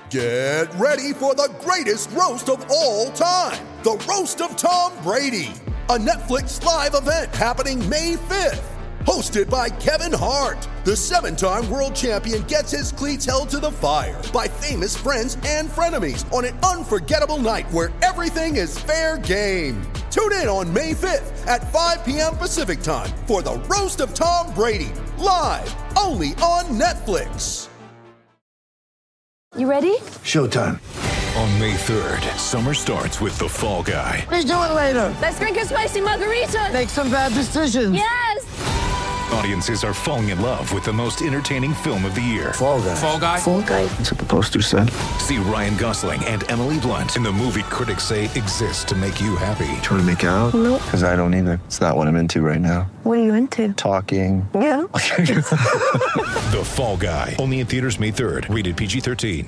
Get ready for the greatest roast of all time, the Roast of Tom Brady, a Netflix live event happening May 5th. Hosted by Kevin Hart, the 7-time world champion gets his cleats held to the fire by famous friends and frenemies on an unforgettable night where everything is fair game. Tune in on May 5th at 5 p.m. Pacific time for the Roast of Tom Brady, live only on Netflix. You ready? Showtime. On May 3rd, summer starts with The Fall Guy. Let's do it later. Let's drink a spicy margarita. Make some bad decisions. Yes! Audiences are falling in love with the most entertaining film of the year. Fall Guy. Fall Guy? Fall guy. That's what the poster said. See Ryan Gosling and Emily Blunt in the movie critics say exists to make you happy. Trying to make it out? Nope. Because I don't either. It's not what I'm into right now. What are you into? Talking. Yeah. The Fall Guy. Only in theaters May 3rd. Rated PG-13.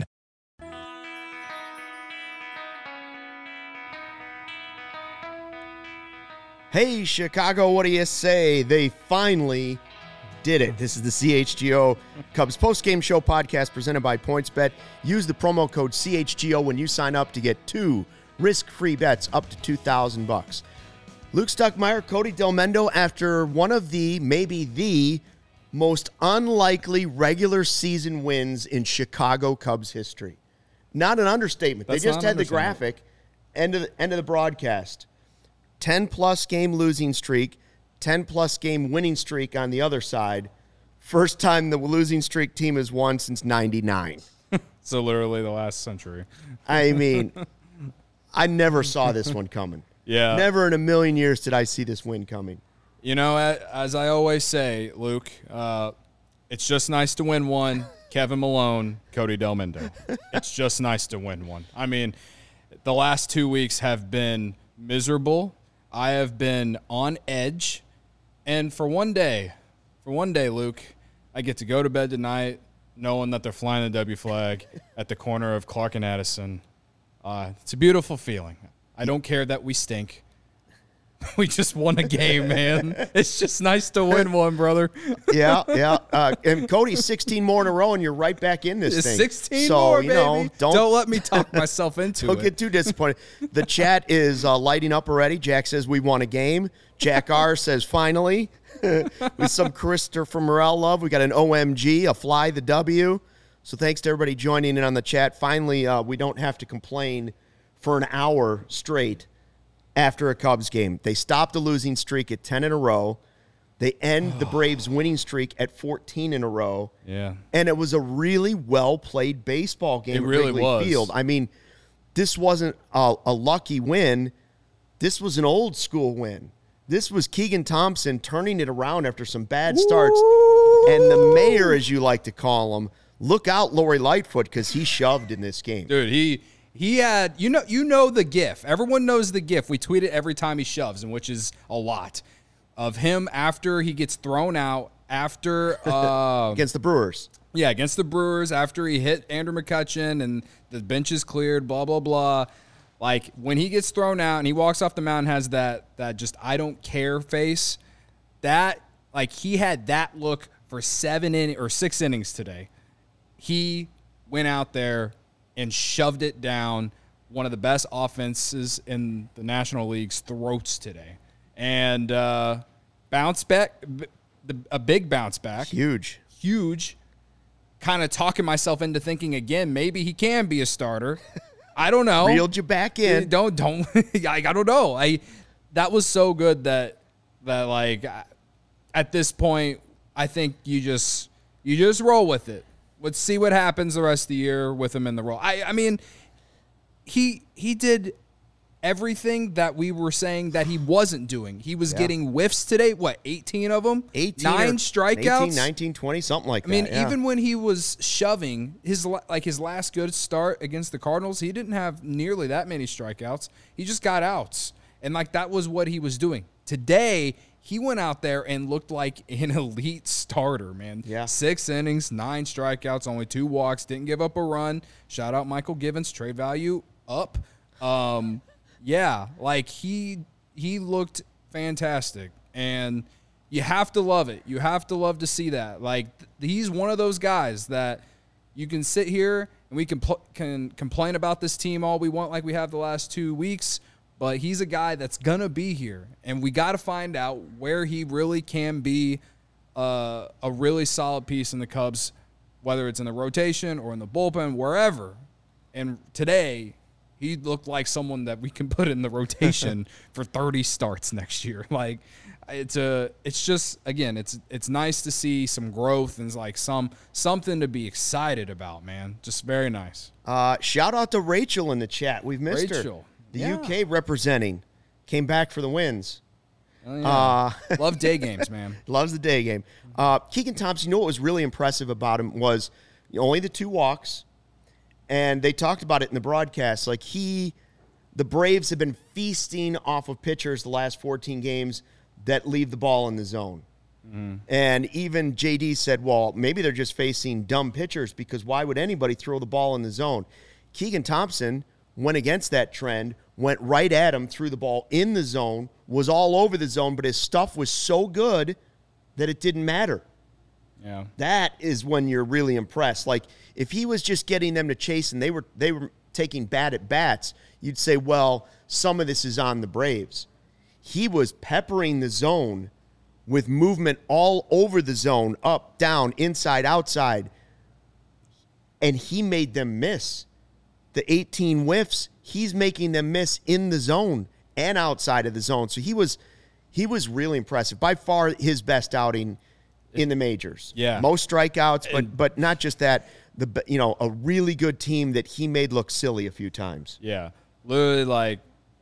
Hey, Chicago, what do you say? They finally did it. This is the CHGO Cubs postgame show podcast presented by PointsBet. Use the promo code CHGO when you sign up to get 2 risk-free bets up to $2,000. Luke Stuckmeyer, Cody Delmendo, after one of maybe the most unlikely regular season wins in Chicago Cubs history. Not an understatement. That's they just not had an the graphic, end of the broadcast. 10-plus game losing streak, 10-plus game winning streak on the other side. First time the losing streak team has won since 99. So literally the last century. I mean, I never saw this one coming. Yeah. Never in a million years did I see this win coming. You know, as I always say, Luke, it's just nice to win one. Kevin Malone, Cody Delmendo. It's just nice to win one. I mean, the last 2 weeks have been miserable. I have been on edge. And for one day, Luke, I get to go to bed tonight knowing that they're flying the W flag at the corner of Clark and Addison. It's a beautiful feeling. I don't care that we stink. We just won a game, man. It's just nice to win one, brother. Yeah. And Cody, 16 more in a row, and you're right back in this thing. 16 so, more, you know, baby. Don't let me talk myself into Don't it. get too disappointed. The chat is lighting up already. Jack says we won a game. Jack R says finally. With some Christopher Morel love. We got an OMG, a fly the W. So thanks to everybody joining in on the chat. Finally, we don't have to complain for an hour straight after a Cubs game. They stopped a losing streak at 10 in a row. They end the Braves' winning streak at 14 in a row. Yeah. And it was a really well-played baseball game It at really Wrigley was. Field. I mean, this wasn't a lucky win. This was an old-school win. This was Keegan Thompson turning it around after some bad starts. And the mayor, as you like to call him, look out, Lori Lightfoot, because he shoved in this game. Dude, he had, you know the GIF. Everyone knows the GIF. We tweet it every time he shoves, and which is a lot, of him after he gets thrown out, after Against the Brewers. Yeah, against the Brewers, after he hit Andrew McCutchen and the bench is cleared, blah, blah, blah. Like, when he gets thrown out and he walks off the mound and has that just I don't care face, that, like, he had that look for 6 innings today. He went out there and shoved it down one of the best offenses in the National League's throats today. And bounce back, a big bounce back. Huge. Kind of talking myself into thinking again, maybe he can be a starter. I don't know. Reeled you back in. Don't. I don't know. That was so good that like at this point, I think you just roll with it. Let's see what happens the rest of the year with him in the role. I mean, he did everything that we were saying that he wasn't doing. He was getting whiffs today. What, 18 of them? 9 strikeouts? 18, 19, 20, something like that. I mean, even when he was shoving, his last good start against the Cardinals, he didn't have nearly that many strikeouts. He just got outs. And, like, that was what he was doing. Today, he went out there and looked like an elite starter, man. Yeah. 6 innings, 9 strikeouts, only 2 walks, didn't give up a run. Shout out Michael Givens, trade value up. Yeah, like he looked fantastic, and you have to love it. You have to love to see that. Like, he's one of those guys that you can sit here and we can complain about this team all we want like we have the last 2 weeks, but he's a guy that's going to be here. And we got to find out where he really can be a really solid piece in the Cubs, whether it's in the rotation or in the bullpen, wherever. And today, he looked like someone that we can put in the rotation for 30 starts next year. Like, it's just, again, it's nice to see some growth and like something to be excited about, man. Just very nice. Shout out to Rachel in the chat. We've missed her. The UK representing came back for the wins. Oh, yeah. Love day games, man. Loves the day game. Keegan Thompson, you know what was really impressive about him was only the 2 walks, and they talked about it in the broadcast. Like the Braves have been feasting off of pitchers the last 14 games that leave the ball in the zone. Mm. And even JD said, well, maybe they're just facing dumb pitchers because why would anybody throw the ball in the zone? Keegan Thompson went against that trend, went right at him, threw the ball in the zone, was all over the zone, but his stuff was so good that it didn't matter. Yeah. That is when you're really impressed. Like, if he was just getting them to chase and they were taking bad at bats, you'd say, well, some of this is on the Braves. He was peppering the zone with movement all over the zone, up, down, inside, outside, and he made them miss. The 18 whiffs, he's making them miss in the zone and outside of the zone. So he was really impressive. By far his best outing in the majors. Yeah. Most strikeouts, but not just that. A really good team that he made look silly a few times. Yeah. Literally, like,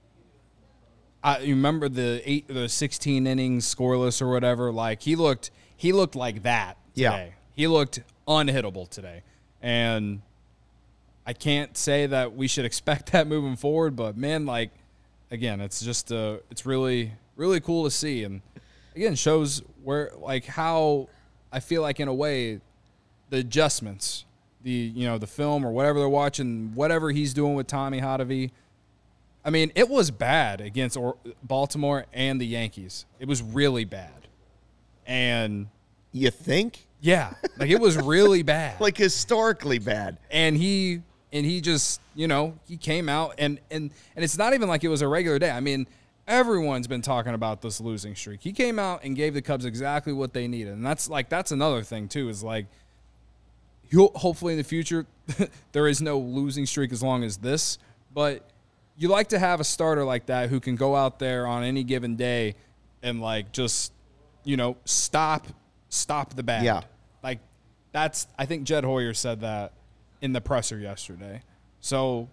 you remember the 16 innings scoreless or whatever. Like, he looked like that today. Yeah. He looked unhittable today. And I can't say that we should expect that moving forward, but man, like, again, it's just it's really, really cool to see. And again, shows where, like, how I feel like in a way the adjustments, the film or whatever they're watching, whatever he's doing with Tommy Hotovy. I mean, it was bad against Baltimore and the Yankees. It was really bad. And you think? Yeah, like it was really bad. Like historically bad. And he just, he came out and it's not even like it was a regular day. I mean, everyone's been talking about this losing streak. He came out and gave the Cubs exactly what they needed. And that's another thing too, is like, hopefully in the future there is no losing streak as long as this, but you like to have a starter like that who can go out there on any given day and like just, stop the bad. Yeah. Like I think Jed Hoyer said that in the presser yesterday. So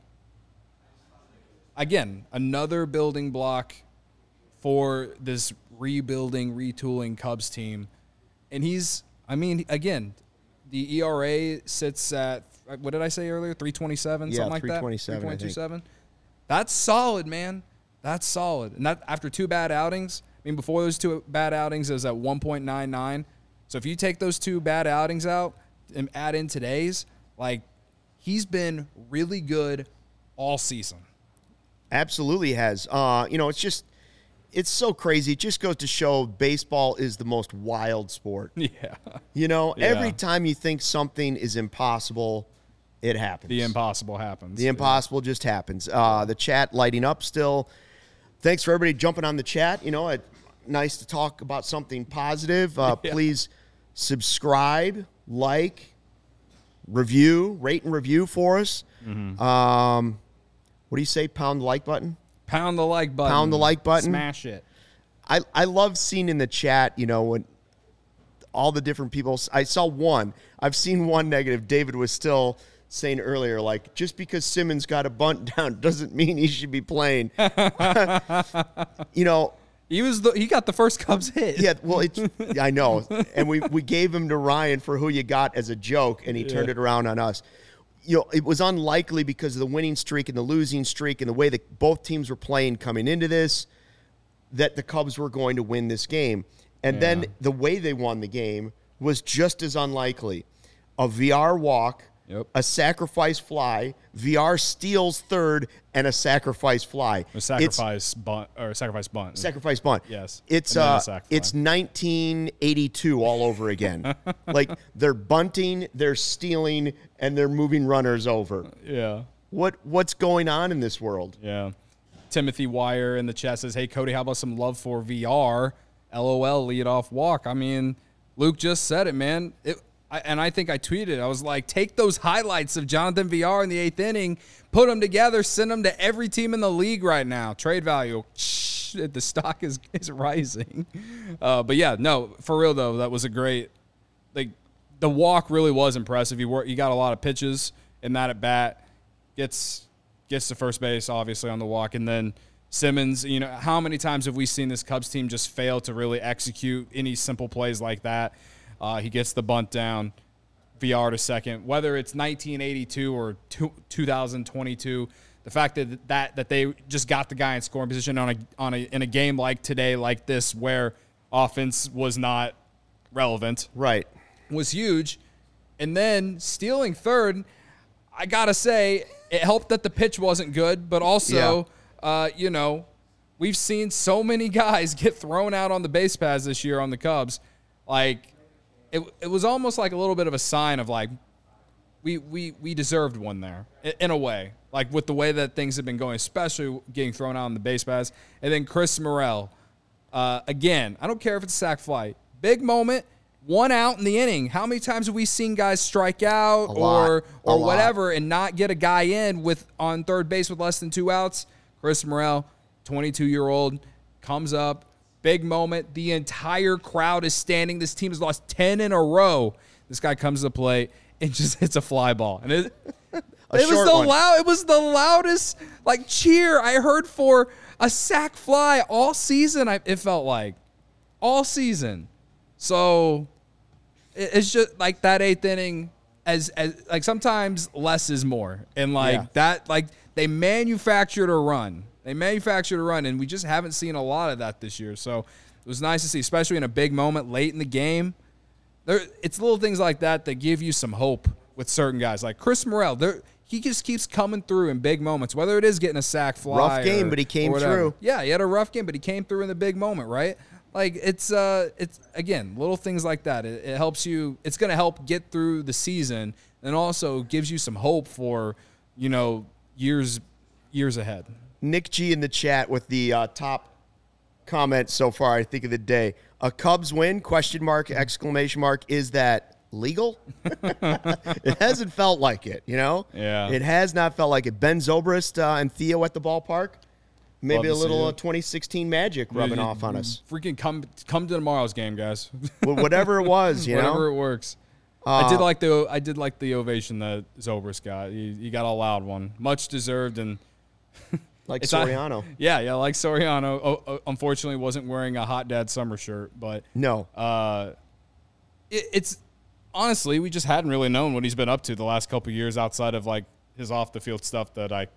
again, another building block for this rebuilding, retooling Cubs team. And again, the ERA sits at, what did I say earlier? 327, yeah, something like 327, that? 327. That's solid, man. That's solid. And that after 2 bad outings, before those 2 bad outings, it was at 1.99. So if you take those 2 bad outings out and add in today's, like, he's been really good all season. Absolutely has. It's so crazy. It just goes to show baseball is the most wild sport. Yeah. Every time you think something is impossible, it happens. The impossible happens. The impossible just happens. The chat lighting up still. Thanks for everybody jumping on the chat. Nice to talk about something positive. Please subscribe, like, review, rate and review for us. Mm-hmm. What do you say? Pound the like button? Pound the like button. Pound the like button. Smash it. I love seeing in the chat, when all the different people. I saw one. I've seen one negative. David was still saying earlier, like, just because Simmons got a bunt down doesn't mean he should be playing. He got the first Cubs hit. Yeah, well, I know. And we gave him to Ryan for who you got as a joke, and he turned it around on us. It was unlikely because of the winning streak and the losing streak and the way that both teams were playing coming into this, that the Cubs were going to win this game. And then the way they won the game was just as unlikely. A VR walk Yep. a sacrifice fly, VR steals third, and a sacrifice fly. A sacrifice bunt. Sacrifice bunt. Yes. It's And then a sack fly. it's 1982 all over again. Like they're bunting, they're stealing, and they're moving runners over. Yeah. What's going on in this world? Yeah. Timothy Wire in the chat says, "Hey Cody, how about some love for VR? LOL leadoff walk." I mean, Luke just said it, man. I think I tweeted. I was like, take those highlights of Jonathan VR in the 8th inning, put them together, send them to every team in the league right now. Trade value, the stock is rising. But yeah, no, for real though, that was a great. Like the walk really was impressive. You got a lot of pitches in that at bat. Gets to first base obviously on the walk, and then Simmons. You know, how many times have we seen this Cubs team just fail to really execute any simple plays like that? He gets the bunt down, VR to second. Whether it's 1982 or 2022, the fact that they just got the guy in scoring position in a game like today, like this, where offense was not relevant, Right. was huge. And then stealing third, I gotta say, it helped that the pitch wasn't good, but also, we've seen so many guys get thrown out on the base paths this year on the Cubs, like. It was almost like a little bit of a sign of like we deserved one there in a way, like with the way that things have been going, especially getting thrown out on the base paths. And then Chris Morel, again, I don't care if it's a sac fly, big moment, 1 out in the inning. How many times have we seen guys strike out or whatever and not get a guy in on third base with less than 2 outs? Chris Morel, 22-year-old, comes up. Big moment. The entire crowd is standing. This team has lost 10 in a row. This guy comes to the plate and just hits a fly ball. And it was the loudest like cheer I heard for a sac fly all season. It felt like all season. So it's just like that 8th inning. As like sometimes less is more, and that like they manufactured a run. And we just haven't seen a lot of that this year. So it was nice to see, especially in a big moment late in the game. It's little things like that give you some hope with certain guys. Like Chris Morel, he just keeps coming through in big moments, whether it is getting a sac fly. Rough game, but he came through. Yeah, he had a rough game, but he came through in the big moment, right? Like it's again, little things like that. It helps you. It's going to help get through the season, and also gives you some hope for, years ahead. Nick G in the chat with the top comment so far, I think, of the day. A Cubs win, ? Is that legal? It hasn't felt like it, Yeah. It has not felt like it. Ben Zobrist and Theo at the ballpark. Maybe a little 2016 magic rubbing off on us. Freaking come to tomorrow's game, guys. Whatever it was, Whatever it works. I did like the ovation that Zobrist got. He got a loud one, much deserved, and like Soriano. Yeah, like Soriano. Unfortunately, wasn't wearing a Hot Dad summer shirt, but no. It's honestly, we just hadn't really known what he's been up to the last couple of years outside of like his off the field stuff that I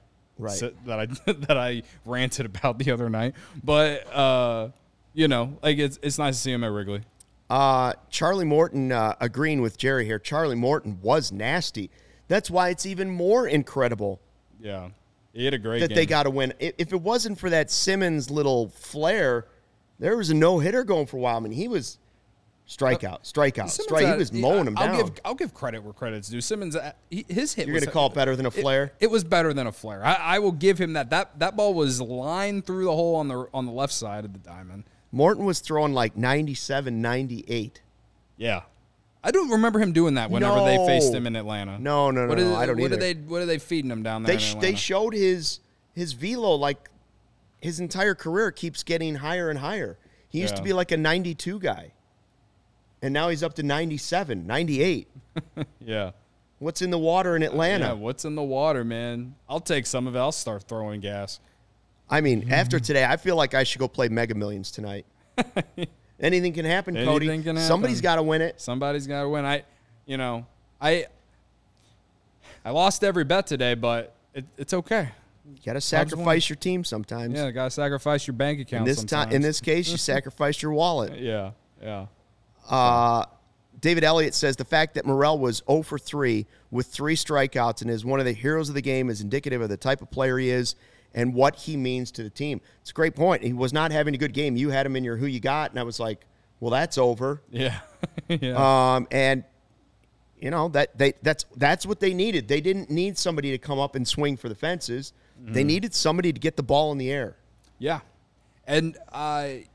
ranted about the other night. But like it's nice to see him at Wrigley. Charlie Morton agreeing with Jerry here. Charlie Morton was nasty. That's why it's even more incredible. Yeah. He had a great game. They got to win. If it wasn't for that Simmons little flare, there was a no-hitter going for a while. I mean, he was strikeout. He was mowing him down. I'll give credit where credit's due. Simmons, his hit. You're going to call it better than a flare? It was better than a flare. I will give him that. That ball was lined through the hole on the left side of the diamond. Morton was throwing like 97, 98. Yeah. I don't remember him doing that whenever they faced him in Atlanta. No, I don't either. What are they feeding him down there in Atlanta? They showed his velo, like his entire career keeps getting higher and higher. He used to be like a 92 guy, and now he's up to 97, 98. Yeah. What's in the water in Atlanta? Yeah, what's in the water, man? I'll take some of it. I'll start throwing gas. I mean, after today, I feel like I should go play Mega Millions tonight. Anything can happen, Cody. Anything can happen. Somebody's got to win it. Somebody's got to win. I lost every bet today, but it's okay. You got to sacrifice your team sometimes. Yeah, you got to sacrifice your bank account sometimes. In this case, you sacrificed your wallet. Yeah. David Elliott says the fact that Morel was 0 for 3 with 3 strikeouts and is one of the heroes of the game is indicative of the type of player he is and what he means to the team. It's a great point. He was not having a good game. You had him in your who you got, and I was like, well, that's over. Yeah. Yeah. And you know that's what they needed. They didn't need somebody to come up and swing for the fences. They needed somebody to get the ball in the air. Yeah, and I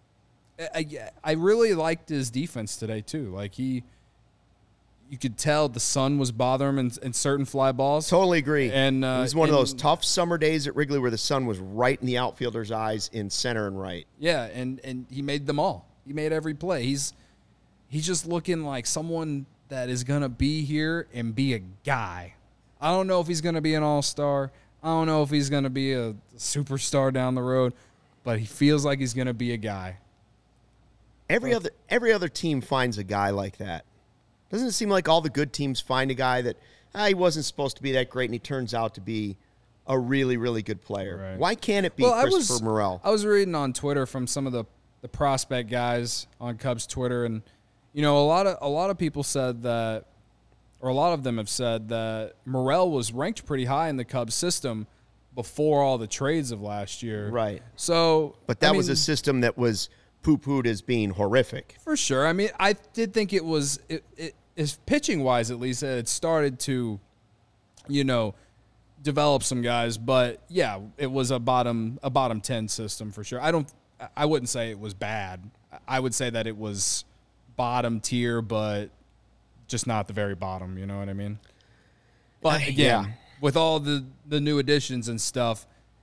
really liked his defense today too. Like you could tell the sun was bothering him in certain fly balls. Totally agree. And it was one of those tough summer days at Wrigley where the sun was right in the outfielder's eyes in center and right. Yeah, and he made them all. He made every play. He's just looking like someone that is going to be here and be a guy. I don't know if he's going to be an all-star. I don't know if he's going to be a superstar down the road, but he feels like he's going to be a guy. Every other team finds a guy like that. Doesn't it seem like all the good teams find a guy that he wasn't supposed to be that great and he turns out to be a really, really good player? Right. Why can't it be Christopher Morel? I was reading on Twitter from some of the prospect guys on Cubs Twitter, and you know, a lot of people said that, or a lot of them have said that Morel was ranked pretty high in the Cubs system before all the trades of last year. Right. So, but that was a system that was poo-pooed as being horrific. For sure. I mean, I did think it was pitching wise, at least, it started to, you know, develop some guys. But yeah, it was a bottom 10 system for sure. I wouldn't say it was bad. I would say that it was bottom tier, but just not the very bottom. You know what I mean? But again, with all the new additions and stuff,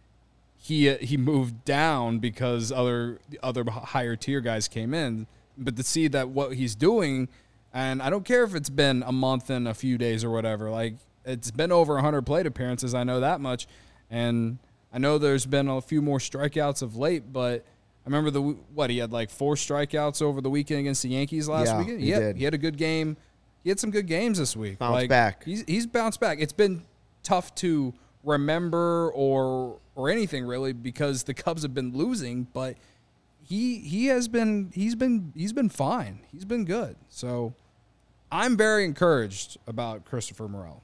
he moved down because other higher tier guys came in. But to see that what he's doing, and I don't care if it's been a month and a few days or whatever, like it's been over 100 plate appearances. I know that much, and I know there's been a few more strikeouts of late, but I remember he had like 4 strikeouts over the weekend against the Yankees last weekend. He did. He had a good game. He had some good games this week. Bounced back. He's bounced back. It's been tough to remember or anything really because the Cubs have been losing, but he's been fine. He's been good. So I'm very encouraged about Christopher Morel.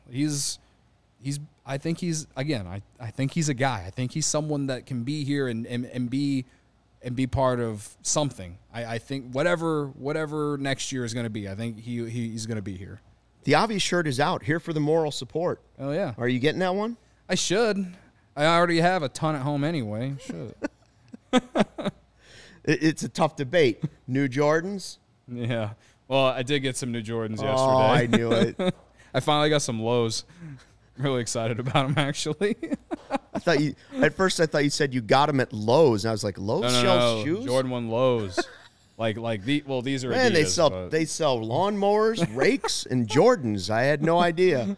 I think he's a guy. I think he's someone that can be here and be part of something. I think whatever next year is going to be, I think he's going to be here. The obvious shirt is out, here for the moral support. Oh, yeah. Are you getting that one? I should. I already have a ton at home anyway. Should. It's a tough debate. New Jordans? Yeah. Well, I did get some new Jordans yesterday. Oh, I knew it. I finally got some Lows. Really excited about them, actually. At first I thought you said you got them at Lowe's, and I was like, Lowe's sells shoes? Jordan 1 Lows. These are Man, Adidas, they sell lawnmowers, rakes, and Jordans. I had no idea.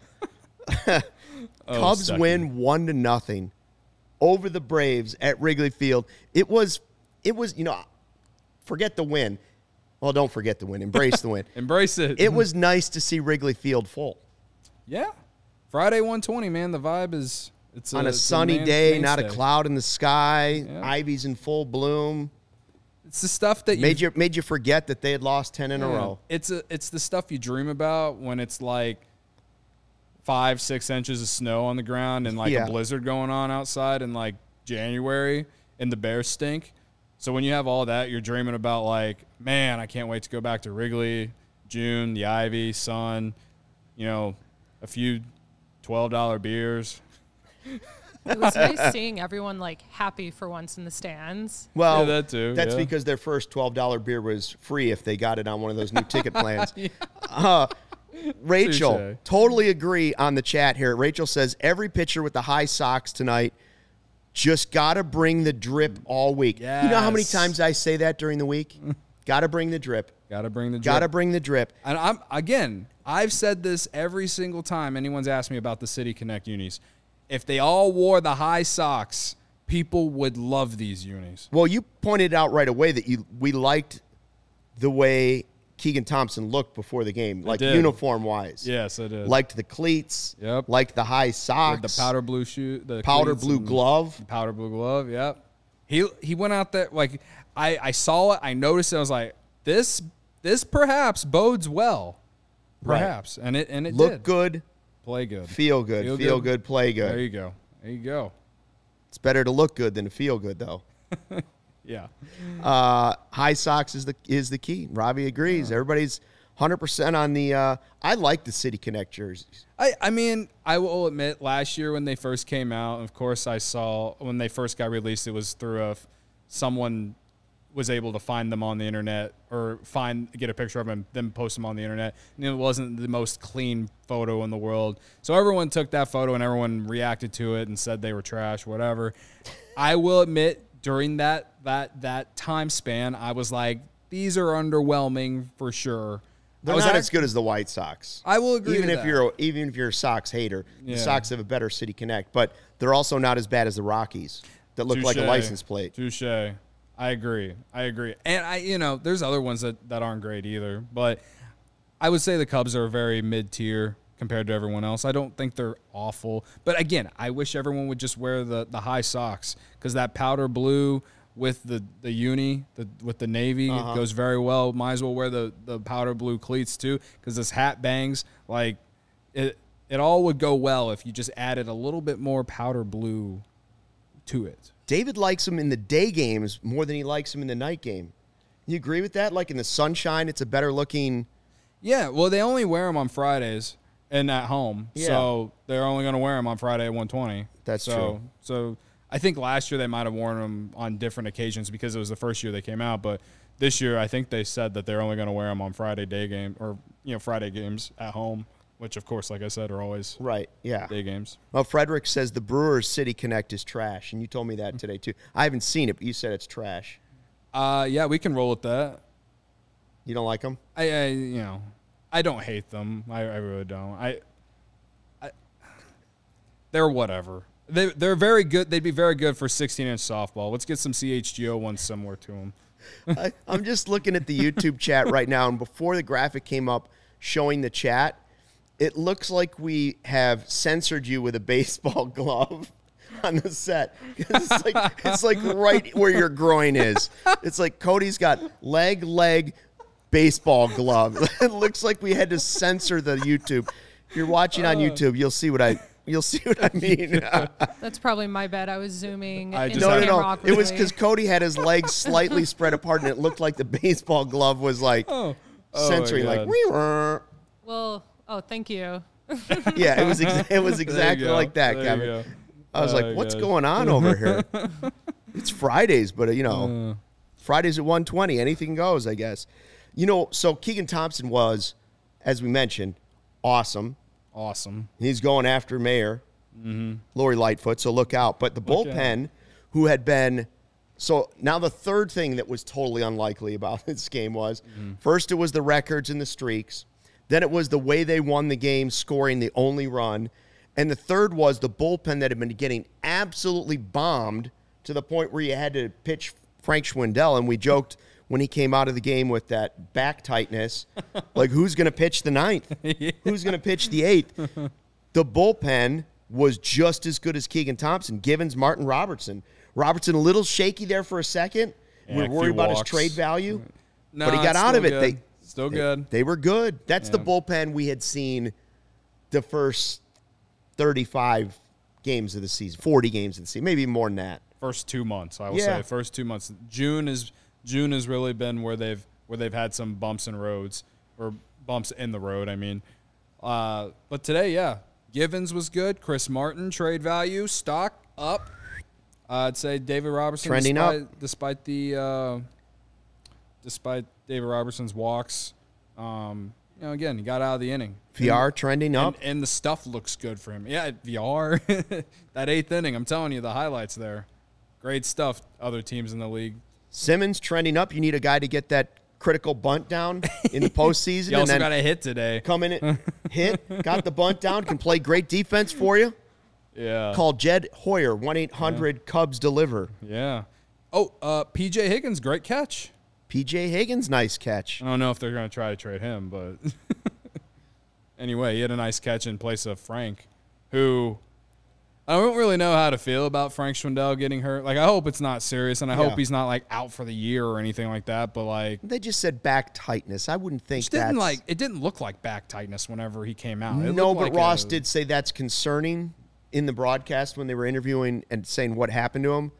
Cubs win 1-0 over the Braves at Wrigley Field. It was, forget the win. Well, don't forget the win. Embrace the win. Embrace it. It was nice to see Wrigley Field full. Yeah. Friday 120, man. The vibe is on a sunny day, not a cloud in the sky. Yeah. Ivy's in full bloom. It's the stuff that made you forget that they had lost 10 in a row. It's the stuff you dream about when it's like 5-6 inches of snow on the ground and like a blizzard going on outside in like January and the Bears stink. So when you have all that, you're dreaming about like, man, I can't wait to go back to Wrigley, June, the Ivy, sun, a few $12 beers. It was nice seeing everyone like happy for once in the stands. Well, yeah, that too. That's because their first $12 beer was free if they got it on one of those new ticket plans. Rachel, Touché. Totally agree on the chat here. Rachel says every pitcher with the high socks tonight just got to bring the drip all week. Yes. You know how many times I say that during the week? Got to bring the drip. Got to bring the drip. Got to bring the drip. And I've said this every single time anyone's asked me about the City Connect unis. If they all wore the high socks, people would love these unis. Well, you pointed out right away that we liked the way Keegan Thompson looked before the game, like uniform-wise. Yes, I did. Liked the cleats. Yep. Liked the high socks. With the powder blue shoe. The powder blue glove. Powder blue glove, yep. He went out there, like, I saw it, I noticed it, I was like, this this perhaps bodes well. Right. Perhaps. And it Look did. good, Play good. feel good. Feel good, play good. There you go. There you go. It's better to look good than to feel good, though. Yeah. High socks is the key. Ravi agrees. Everybody's 100% on the I like the City Connect jerseys. I mean, I will admit, last year when they first came out, of course, I saw when they first got released, it was through someone was able to find them on the internet or get a picture of them, then post them on the internet. And it wasn't the most clean photo in the world. So everyone took that photo and everyone reacted to it and said they were trash, whatever. I will admit, during that time span, I was like, these are underwhelming for sure. They're not as good as the White Sox. I will agree even with if that. Even if you're a Sox hater, Yeah. the Sox have a better City Connect, but they're also not as bad as the Rockies that look like a Touche. license plate. Touche. I agree. And there's other ones that aren't great either, but I would say the Cubs are very mid-tier compared to everyone else. I don't think they're awful, but again, I wish everyone would just wear the high socks because that powder blue with the uni, with the navy, it goes very well. Might as well wear the powder blue cleats too, because this hat bangs. Like it all would go well if you just added a little bit more powder blue to it. David likes them in the day games more than he likes them in the night game. You agree with that? Like in the sunshine, it's a better looking. Yeah, well, they only wear them on Fridays and at home, Yeah. so they're only going to wear them on Friday at 120. That's true. So I think last year they might have worn them on different occasions because it was the first year they came out. But this year, I think they said that they're only going to wear them on Friday day game or Friday games at home, which of course, like I said, are always Right, yeah. day games. Well, Frederick says the Brewers City Connect is trash, and you told me that today too. I haven't seen it, but you said it's trash. Yeah, we can roll with that. You don't like them? I don't hate them. I really don't. They're whatever. They're very good. They'd be very good for 16-inch softball. Let's get some CHGO ones similar to them. I'm just looking at the YouTube chat right now, and before the graphic came up showing the chat, it looks like we have censored you with a baseball glove on the set. It's like right where your groin is. It's like Cody's got leg, baseball glove. It looks like we had to censor the YouTube. If you're watching on YouTube, you'll see what I mean. That's probably my bad. I was zooming. I into just- the No. camera It awkwardly. was because Cody had his legs slightly spread apart, and it looked like the baseball glove was like censoring, my like, God. Well, thank you. yeah, it was exactly go. like that, There you Kevin. go. I was like, what's gosh. going on over here? It's Fridays, but Fridays at 1:20, anything goes, I guess. So Keegan Thompson was, as we mentioned, awesome. Awesome. He's going after Mayor, Lori Lightfoot, so look out. But the bullpen, who had been – so now the third thing that was totally unlikely about this game was, first it was the records and the streaks. Then it was the way they won the game, scoring the only run. And the third was the bullpen that had been getting absolutely bombed to the point where you had to pitch Frank Schwindel. And we joked when he came out of the game with that back tightness, like, who's going to pitch the ninth? Who's going to pitch the eighth? The bullpen was just as good as Keegan Thompson, Givens, Martin, Robertson. Robertson a little shaky there for a second. Yeah, We're a worried few about his walks. trade value. No, But he got it's out of still it. good. Still good. They were good. That's the Yeah. bullpen we had seen the first 35 games of the season, 40 games of the season, maybe more than that. First 2 months, I will Yeah. say. First 2 months. June has really been where they've had some bumps in roads or bumps in the road. I mean, but today, yeah, Givens was good. Chris Martin, trade value, stock up. I'd say David Robertson Trending up. despite David Robertson's walks. Again, he got out of the inning. VR trending up. And the stuff looks good for him. Yeah, VR. That 8th inning, I'm telling you, the highlights there. Great stuff, other teams in the league. Simmons trending up. You need a guy to get that critical bunt down in the postseason. He also got a hit today. come in and hit, got the bunt down, can play great defense for you. Yeah. Call Jed Hoyer, 1-800-CUBS-DELIVER. Yeah. Oh, P.J. Higgins, great catch. P.J. Higgins, nice catch. I don't know if they're going to try to trade him, but anyway, he had a nice catch in place of Frank, who I don't really know how to feel about Frank Schwindel getting hurt. Like, I hope it's not serious, and I hope he's not, like, out for the year or anything like that, but, like... They just said back tightness. I wouldn't think it didn't look like back tightness whenever he came out. No, but Ross did say that's concerning in the broadcast when they were interviewing and saying what happened to him.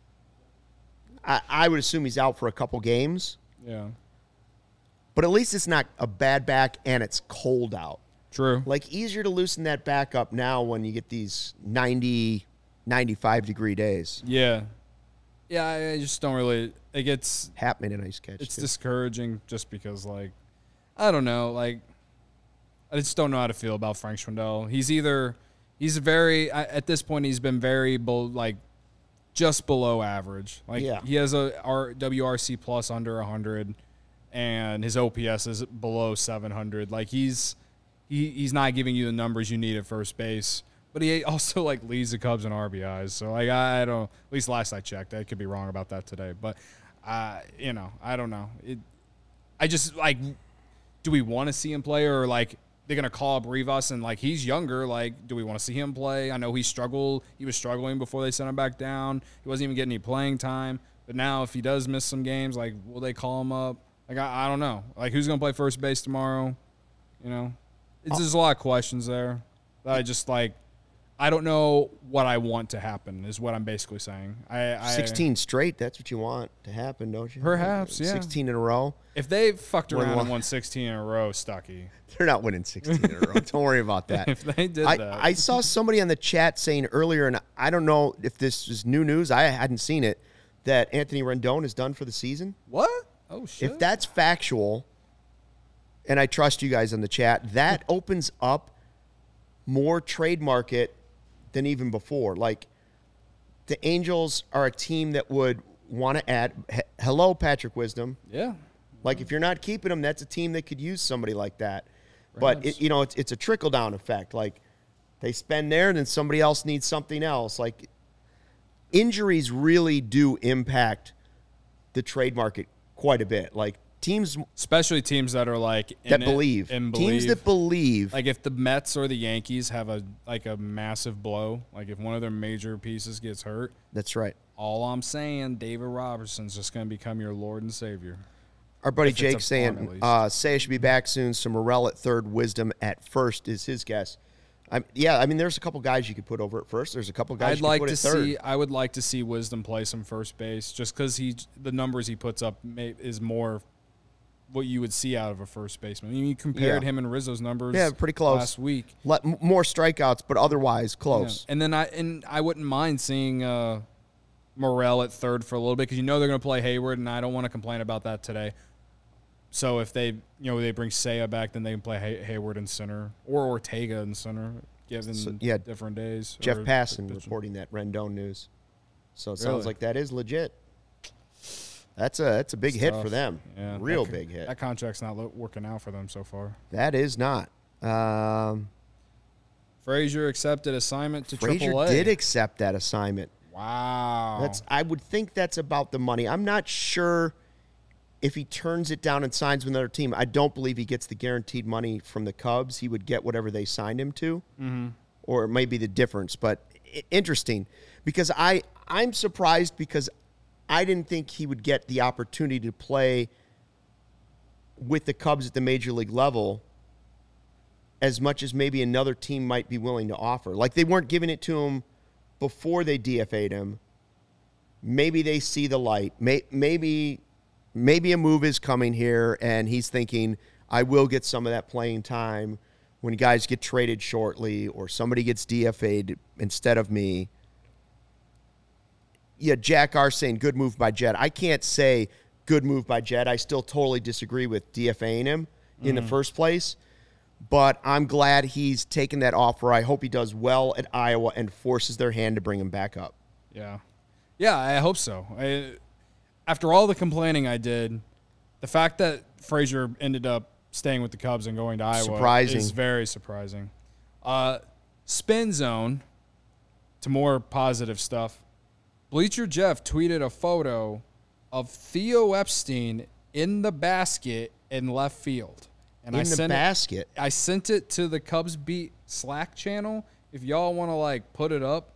I would assume he's out for a couple games. Yeah. But at least it's not a bad back and it's cold out. True. Like, easier to loosen that back up now when you get these 90, 95-degree days. Yeah. Yeah, I just don't really... It gets... Hap made a nice catch, It's too. discouraging just because, like... I don't know. Like, I just don't know how to feel about Frank Schwindel. He's very... At this point, he's been very, just below average. Like, he has a WRC plus under 100, and his OPS is below 700. Like, he's not giving you the numbers you need at first base, but he also, like, leads the Cubs in RBIs. So, like, I don't, at least last I checked, I could be wrong about that today, but, I don't know. I just, like, do we want to see him play, or, like, they're going to call up Rivas and, like, he's younger. Like, do we want to see him play? I know he was struggling before they sent him back down. He wasn't even getting any playing time, but now if he does miss some games, like, will they call him up? Like, I don't know. Like, who's going to play first base tomorrow? There's a lot of questions there that I just, like, I don't know what I want to happen is what I'm basically saying. 16 straight, that's what you want to happen, don't you? Perhaps, yeah. 16 in a row. If they fucked around and won 16 in a row, Stucky. They're not winning 16 in a row. Don't worry about that. If they did that. I saw somebody on the chat saying earlier, and I don't know if this is new news, I hadn't seen it, that Anthony Rendon is done for the season. What? Oh, shit. If that's factual, and I trust you guys on the chat, that opens up more trade market than even before. Like, the Angels are a team that would want to add. Hello, Patrick Wisdom. Yeah. Like, if you're not keeping him, that's a team that could use somebody like that. But, it's a trickle-down effect. Like, they spend there, and then somebody else needs something else. Like, injuries really do impact the trade market quite a bit. Like, teams, especially teams that are like believe. Teams that believe. Like, if the Mets or the Yankees have a massive blow, like if one of their major pieces gets hurt, that's right. All I'm saying, David Robertson's just going to become your Lord and Savior. Our buddy Jake saying, say I should be back soon. So Morel at third, Wisdom at first is his guess. There's a couple guys you could put over at first. There's a couple guys you could put at third. I would like to see Wisdom play some first base, just because the numbers he puts up is more what you would see out of a first baseman. I mean, you compared him and Rizzo's numbers pretty close last week. More strikeouts, but otherwise close. Yeah. And then I wouldn't mind seeing Morel at third for a little bit, because they're going to play Hayward, and I don't want to complain about that today. So if they bring Seiya back, then they can play Hayward in center or Ortega in center, given different days. Jeff Passan reporting that Rendon news. So it sounds like that is legit. That's a big hit for them. Yeah, real big hit. That contract's not working out for them so far. That is not. Frazier accepted assignment to Frazier AAA. Did accept that assignment. Wow. I would think that's about the money. I'm not sure if he turns it down and signs with another team. I don't believe he gets the guaranteed money from the Cubs. He would get whatever they signed him to, or it may be the difference. But interesting, because I'm surprised, because I didn't think he would get the opportunity to play with the Cubs at the major league level as much as maybe another team might be willing to offer. Like, they weren't giving it to him before they DFA'd him. Maybe they see the light. Maybe a move is coming here, and he's thinking, I will get some of that playing time when guys get traded shortly or somebody gets DFA'd instead of me. Yeah, Jack R. saying good move by Jed. I can't say good move by Jed. I still totally disagree with DFAing him in the first place. But I'm glad he's taken that offer. I hope he does well at Iowa and forces their hand to bring him back up. Yeah. Yeah, I hope so. After all the complaining I did, the fact that Frazier ended up staying with the Cubs and going to Iowa is very surprising. Spin Zone, to more positive stuff. Bleacher Jeff tweeted a photo of Theo Epstein in the basket in left field. And I sent it to the Cubs Beat Slack channel, if y'all want to like put it up,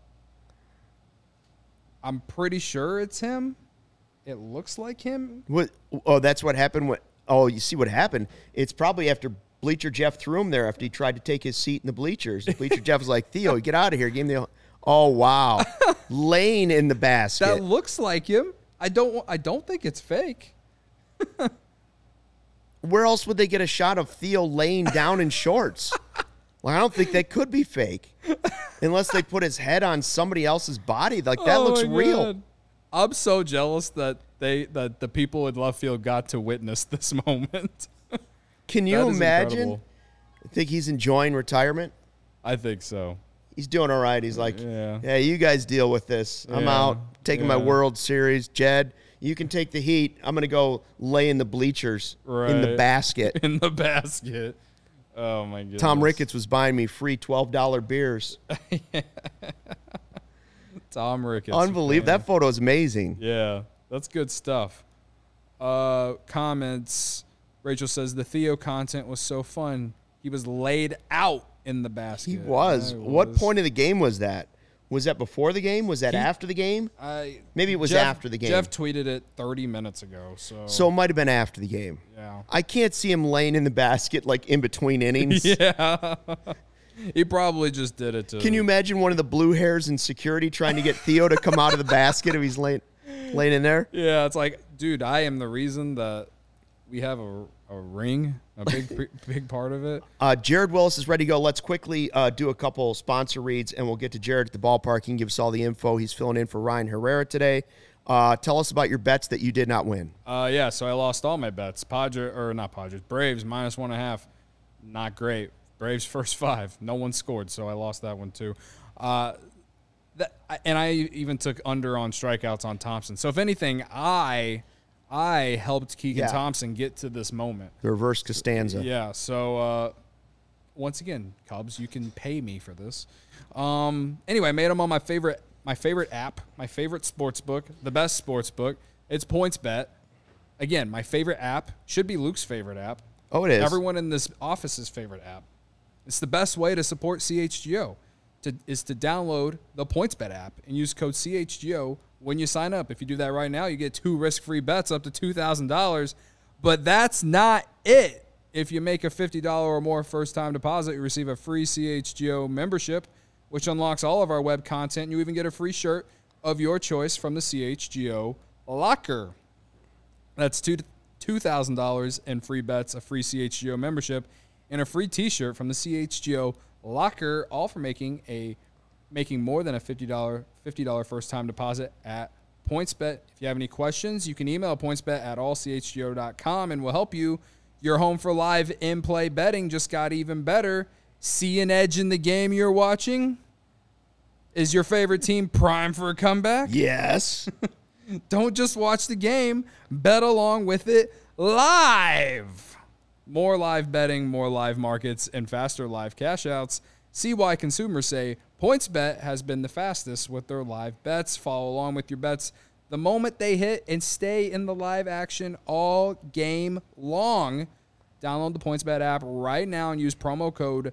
I'm pretty sure it's him. It looks like him. What? Oh, that's what happened. You see what happened? It's probably after Bleacher Jeff threw him there after he tried to take his seat in the bleachers. Bleacher Jeff was like, Theo, get out of here. Give him the. Oh wow, laying in the basket. That looks like him. I don't think it's fake. Where else would they get a shot of Theo laying down in shorts? Well, I don't think that could be fake, unless they put his head on somebody else's body. Like that looks my real. God. I'm so jealous that the people in left field got to witness this moment. Can you That is imagine? incredible. I think he's enjoying retirement. I think so. He's doing all right. He's like, Yeah. yeah, you guys deal with this. I'm Yeah. out taking my Yeah. World Series. Jed, you can take the heat. I'm going to go lay in the bleachers in the Right. basket. In the basket. Oh my goodness. Tom Ricketts was buying me free $12 beers. Tom Ricketts. Unbelievable. man. That photo is amazing. Yeah, that's good stuff. Comments. Rachel says the Theo content was so fun. He was laid out in the basket. He was. What point of the game was that? Was that before the game? Was that after the game? Maybe it was after the game. Jeff tweeted it 30 minutes ago. So it might have been after the game. Yeah. I can't see him laying in the basket like in between innings. Yeah. He probably just did it to. Can you imagine one of the blue hairs in security trying to get Theo to come out of the basket if he's laying in there? Yeah, it's like, dude, I am the reason that we have a ring, a big part of it. Jared Willis is ready to go. Let's quickly do a couple sponsor reads, and we'll get to Jared at the ballpark. He can give us all the info. He's filling in for Ryan Herrera today. Tell us about your bets that you did not win. Yeah, so I lost all my bets. Braves -1.5, not great. Braves first 5, no one scored, so I lost that one too. And I even took under on strikeouts on Thompson. So if anything, I helped Keegan Thompson get to this moment. The reverse Costanza. Yeah. So once again, Cubs, you can pay me for this. Anyway, I made them on my favorite app, my favorite sports book, the best sports book. It's PointsBet. Again, my favorite app should be Luke's favorite app. Oh, it is. Everyone in this office's favorite app. It's the best way to support CHGO. Is to download the PointsBet app and use code CHGO when you sign up. If you do that right now, you get 2 risk-free bets up to $2,000. But that's not it. If you make a $50 or more first-time deposit, you receive a free CHGO membership, which unlocks all of our web content. You even get a free shirt of your choice from the CHGO locker. That's $2,000 in free bets, a free CHGO membership, and a free T-shirt from the CHGO locker, all for making more than a $50 first-time deposit at PointsBet. If you have any questions, you can email pointsbet@allchgo.com, and we'll help you. Your home for live in-play betting just got even better. See an edge in the game you're watching? Is your favorite team primed for a comeback? Yes. Don't just watch the game. Bet along with it live. More live betting, more live markets, and faster live cash outs. See why consumers say PointsBet has been the fastest with their live bets. Follow along with your bets the moment they hit and stay in the live action all game long. Download the PointsBet app right now and use promo code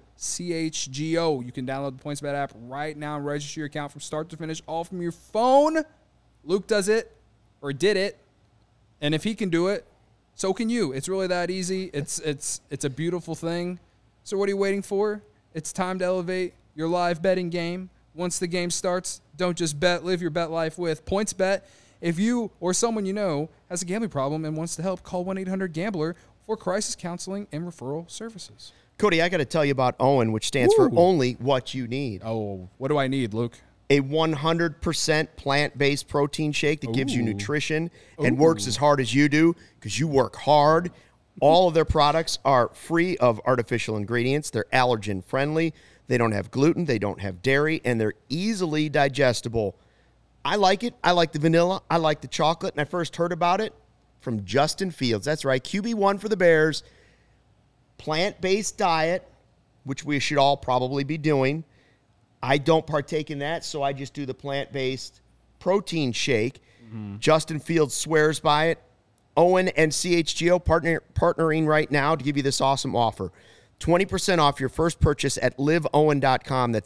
CHGO. You can download the PointsBet app right now and register your account from start to finish, all from your phone. Luke does it, or did it, and if he can do it, so can you. It's really that easy. It's a beautiful thing. So what are you waiting for? It's time to elevate your live betting game. Once the game starts, don't just bet. Live your bet life with PointsBet. If you or someone you know has a gambling problem and wants to help, call 1-800-GAMBLER for crisis counseling and referral services. Cody, I got to tell you about OWYN, which stands for Only What You Need. Oh, what do I need, Luke? A 100% plant-based protein shake that gives you nutrition and works as hard as you do because you work hard. All of their products are free of artificial ingredients. They're allergen-friendly. They don't have gluten. They don't have dairy, and they're easily digestible. I like it. I like the vanilla. I like the chocolate, and I first heard about it from Justin Fields. That's right, QB1 for the Bears. Plant-based diet, which we should all probably be doing. I don't partake in that, so I just do the plant-based protein shake. Justin Fields swears by it. OWYN and CHGO partnering right now to give you this awesome offer. 20% off your first purchase at liveowen.com. That's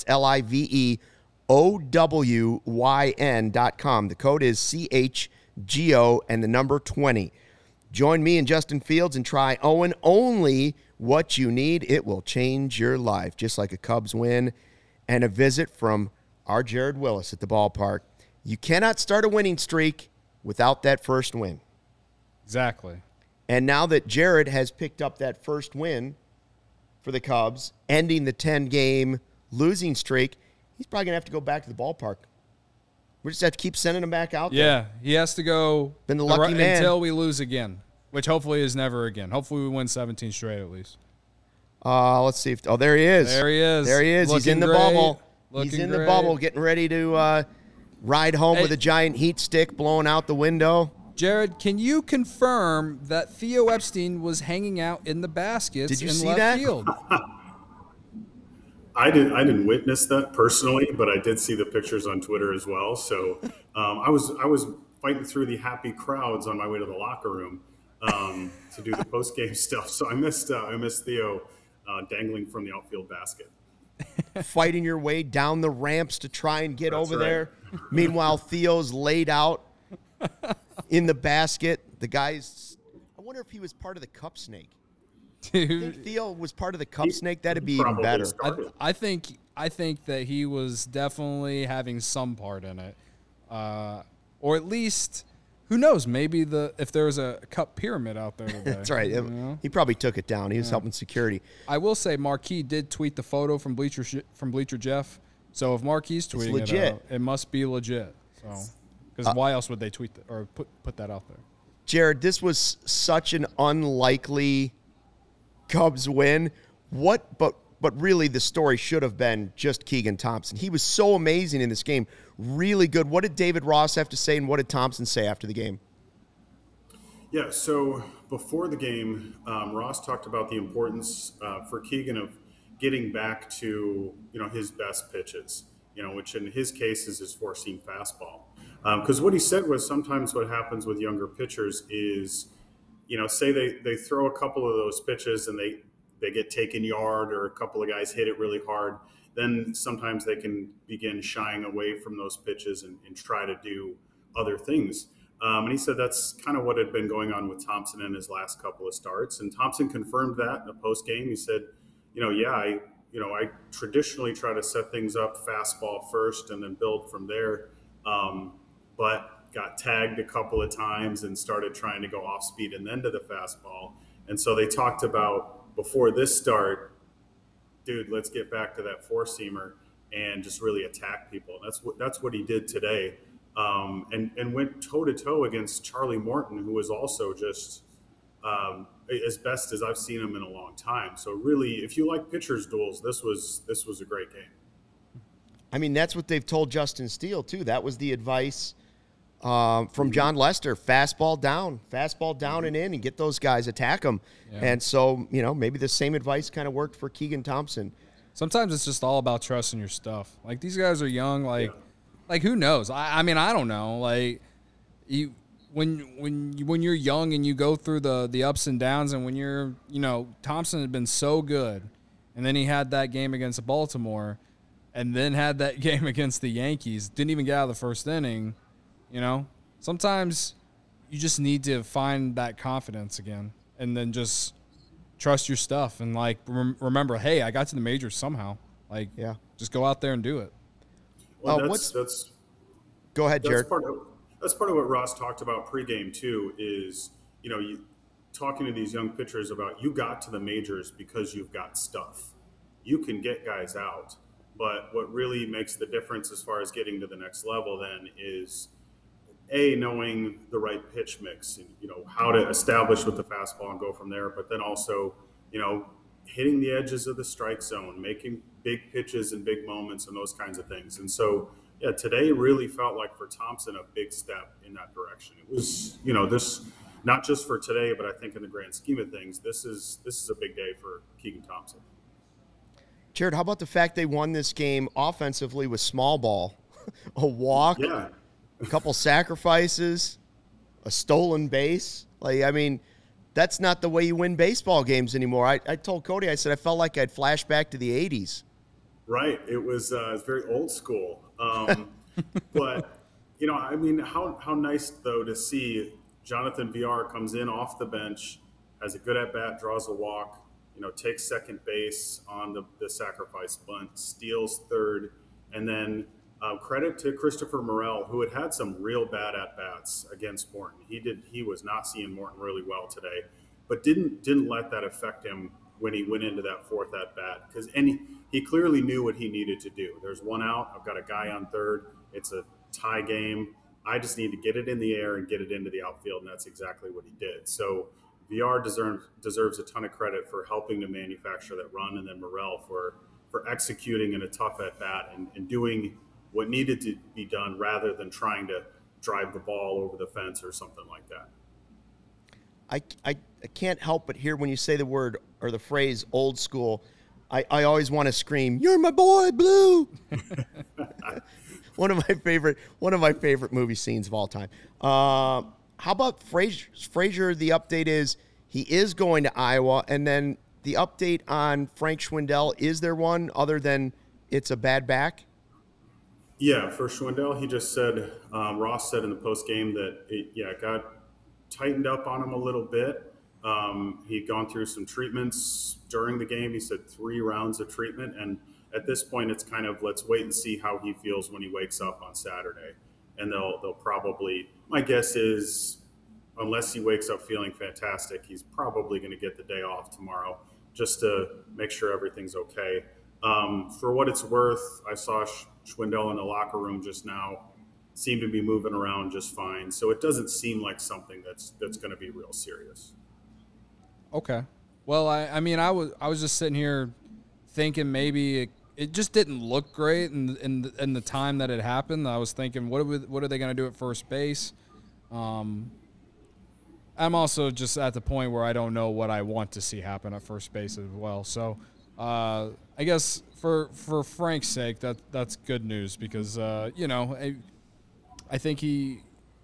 LIVEOWYN.com. The code is CHGO and the number 20. Join me and Justin Fields and try Owen. Only what you need. It will change your life, just like a Cubs win and a visit from our Jared Willis at the ballpark. You cannot start a winning streak without that first win. Exactly. And now that Jared has picked up that first win for the Cubs, ending the 10-game losing streak, he's probably going to have to go back to the ballpark. We just have to keep sending him back out there. Yeah, he has to go Been the lucky man. until we lose again, which hopefully is never again. Hopefully we win 17 straight at least. Let's see. There he is. There he is. There he is. He's Looking in the great. bubble. Looking He's in the great. bubble, getting ready to ride home with a giant heat stick blowing out the window. Jared, can you confirm that Theo Epstein was hanging out in the baskets Did you in see left that? field? I didn't witness that personally, but I did see the pictures on Twitter as well. So I was fighting through the happy crowds on my way to the locker room to do the post game stuff. So I missed Theo dangling from the outfield basket. Fighting your way down the ramps to try and get That's over right. there. Meanwhile, Theo's laid out in the basket. The guy's, I wonder if he was part of the cup snake. I think Theo was part of the cup snake. That'd be even Probably better. started. I think that he was definitely having some part in it, or at least, who knows? Maybe if there was a cup pyramid out there today. That's right. you know? He probably took it down. He was helping security. I will say Marquis did tweet the photo from Bleacher Jeff. So if Marquis tweeting it legit. out, it must be legit. So because why else would they tweet or put that out there? Jared, this was such an unlikely Cubs win. But really the story should have been just Keegan Thompson. He was so amazing in this game. Really good. What did David Ross have to say, and what did Thompson say after the game? Yeah, so before the game, Ross talked about the importance for Keegan of getting back to his best pitches, which in his case is his four-seam fastball. Because what he said was sometimes what happens with younger pitchers is, say they throw a couple of those pitches and they get taken yard, or a couple of guys hit it really hard, then sometimes they can begin shying away from those pitches and try to do other things. And he said that's kind of what had been going on with Thompson in his last couple of starts. And Thompson confirmed that in the post game. He said, I traditionally try to set things up fastball first and then build from there. But got tagged a couple of times and started trying to go off speed and then to the fastball. And so they talked about before this start, dude, let's get back to that four-seamer and just really attack people. That's what he did today. And went toe-to-toe against Charlie Morton, who was also just as best as I've seen him in a long time. So really, if you like pitchers' duels, this was a great game. I mean, that's what they've told Justin Steele, too. That was the advice from John Lester. Fastball down and in, and get those guys, attack them. Yeah. And so, maybe the same advice kind of worked for Keegan Thompson. Sometimes it's just all about trusting your stuff. Like, these guys are young, like who knows? I mean, I don't know. Like, when you're young and you go through the ups and downs, and when you're, Thompson had been so good, and then he had that game against Baltimore, and then had that game against the Yankees, didn't even get out of the first inning, Sometimes you just need to find that confidence again, and then just trust your stuff, and, remember, hey, I got to the majors somehow. Just go out there and do it. Well, go ahead, Jared. That's part of what Ross talked about pregame too. Is you talking to these young pitchers about you got to the majors because you've got stuff. You can get guys out, but what really makes the difference as far as getting to the next level then is knowing the right pitch mix and how to establish with the fastball and go from there. But then also hitting the edges of the strike zone, making big pitches and big moments and those kinds of things. And so, today really felt like for Thompson a big step in that direction. It was, this not just for today, but I think in the grand scheme of things, this is a big day for Keegan Thompson. Jared, how about the fact they won this game offensively with small ball? A walk, a couple sacrifices, a stolen base. that's not the way you win baseball games anymore. I told Cody, I said I felt like I'd flash back to the 80s. Right. It was very old school. But, I mean, how nice, though, to see Jonathan Villar comes in off the bench, has a good at-bat, draws a walk, takes second base on the sacrifice bunt, steals third, and then credit to Christopher Morel, who had some real bad at-bats against Morton. He was not seeing Morton really well today, but didn't let that affect him when he went into that fourth at-bat, because he clearly knew what he needed to do. There's one out. I've got a guy on third. It's a tie game. I just need to get it in the air and get it into the outfield, and that's exactly what he did. So VR deserves a ton of credit for helping to manufacture that run, and then Morel for executing in a tough at-bat and doing what needed to be done rather than trying to drive the ball over the fence or something like that. I can't help but hear when you say the word or the phrase old school, I always want to scream, "You're my boy, Blue." One of my favorite movie scenes of all time. How about Frazier? The update is he is going to Iowa, and then the update on Frank Schwindel, is there one other than it's a bad back? Yeah, for Schwindel, he just said, Ross said in the post game that it got tightened up on him a little bit. He'd gone through some treatments during the game. He said 3 rounds of treatment. And at this point, it's kind of let's wait and see how he feels when he wakes up on Saturday. And they'll probably, my guess is, unless he wakes up feeling fantastic, he's probably going to get the day off tomorrow just to make sure everything's okay. For what it's worth, I saw Schwindel in the locker room just now, seemed to be moving around just fine. So it doesn't seem like something that's going to be real serious. Okay. Well, I mean, I was just sitting here thinking maybe it just didn't look great in the time that it happened. I was thinking, what are they going to do at first base? I'm also just at the point where I don't know what I want to see happen at first base as well. So I guess for Frank's sake, that's good news because I think we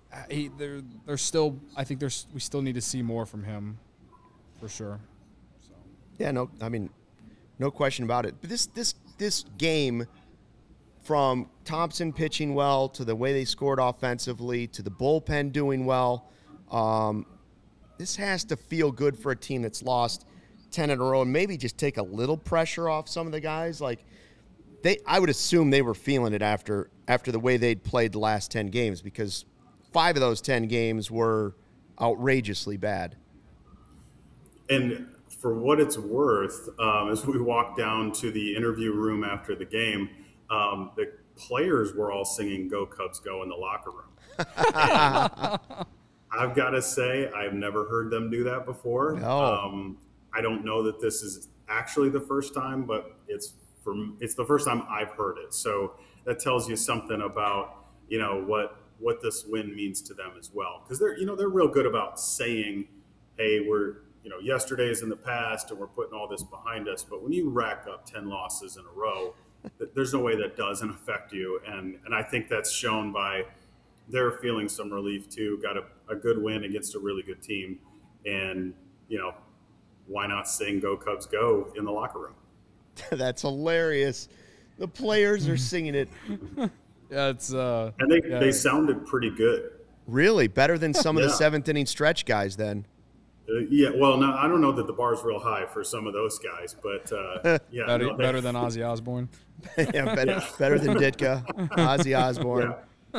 still need to see more from him for sure. So. Yeah, no question about it. But this game, from Thompson pitching well to the way they scored offensively to the bullpen doing well, this has to feel good for a team that's lost 10 in a row and maybe just take a little pressure off some of the guys. Like I would assume they were feeling it after the way they'd played the last 10 games, because 5 of those 10 games were outrageously bad. And for what it's worth, as we walked down to the interview room after the game, the players were all singing "Go Cubs Go" in the locker room. I've got to say, I've never heard them do that before. No. I don't know that this is actually the first time, but it's the first time I've heard it. So that tells you something about, what this win means to them as well. Because they're real good about saying, hey, we're, yesterday's in the past and we're putting all this behind us. But when you rack up 10 losses in a row, there's no way that doesn't affect you. And I think that's shown by they're feeling some relief too. Got a good win against a really good team. And, why not sing "Go Cubs Go" in the locker room? That's hilarious. The players are singing it. Yeah, it's and they sounded pretty good. Really? Better than some of the 7th inning stretch guys then? Yeah, well, no, I don't know that the bar's real high for some of those guys, but better than Ozzy Osbourne. Yeah, better than Ditka, Ozzy Osbourne.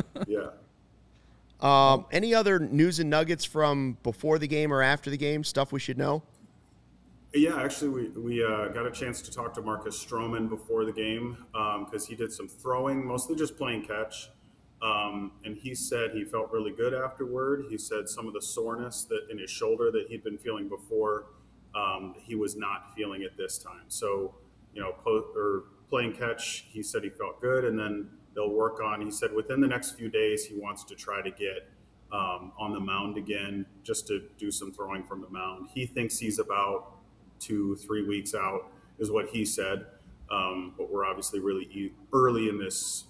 Yeah. Any other news and nuggets from before the game or after the game, stuff we should know? Yeah, actually, we got a chance to talk to Marcus Stroman before the game because he did some throwing, mostly just playing catch. And he said he felt really good afterward. He said some of the soreness that in his shoulder that he'd been feeling before, he was not feeling it this time. So, playing catch, he said he felt good, and then they'll work on, he said within the next few days, he wants to try to get on the mound again, just to do some throwing from the mound. He thinks he's about 2-3 weeks out is what he said. But we're obviously really early in this,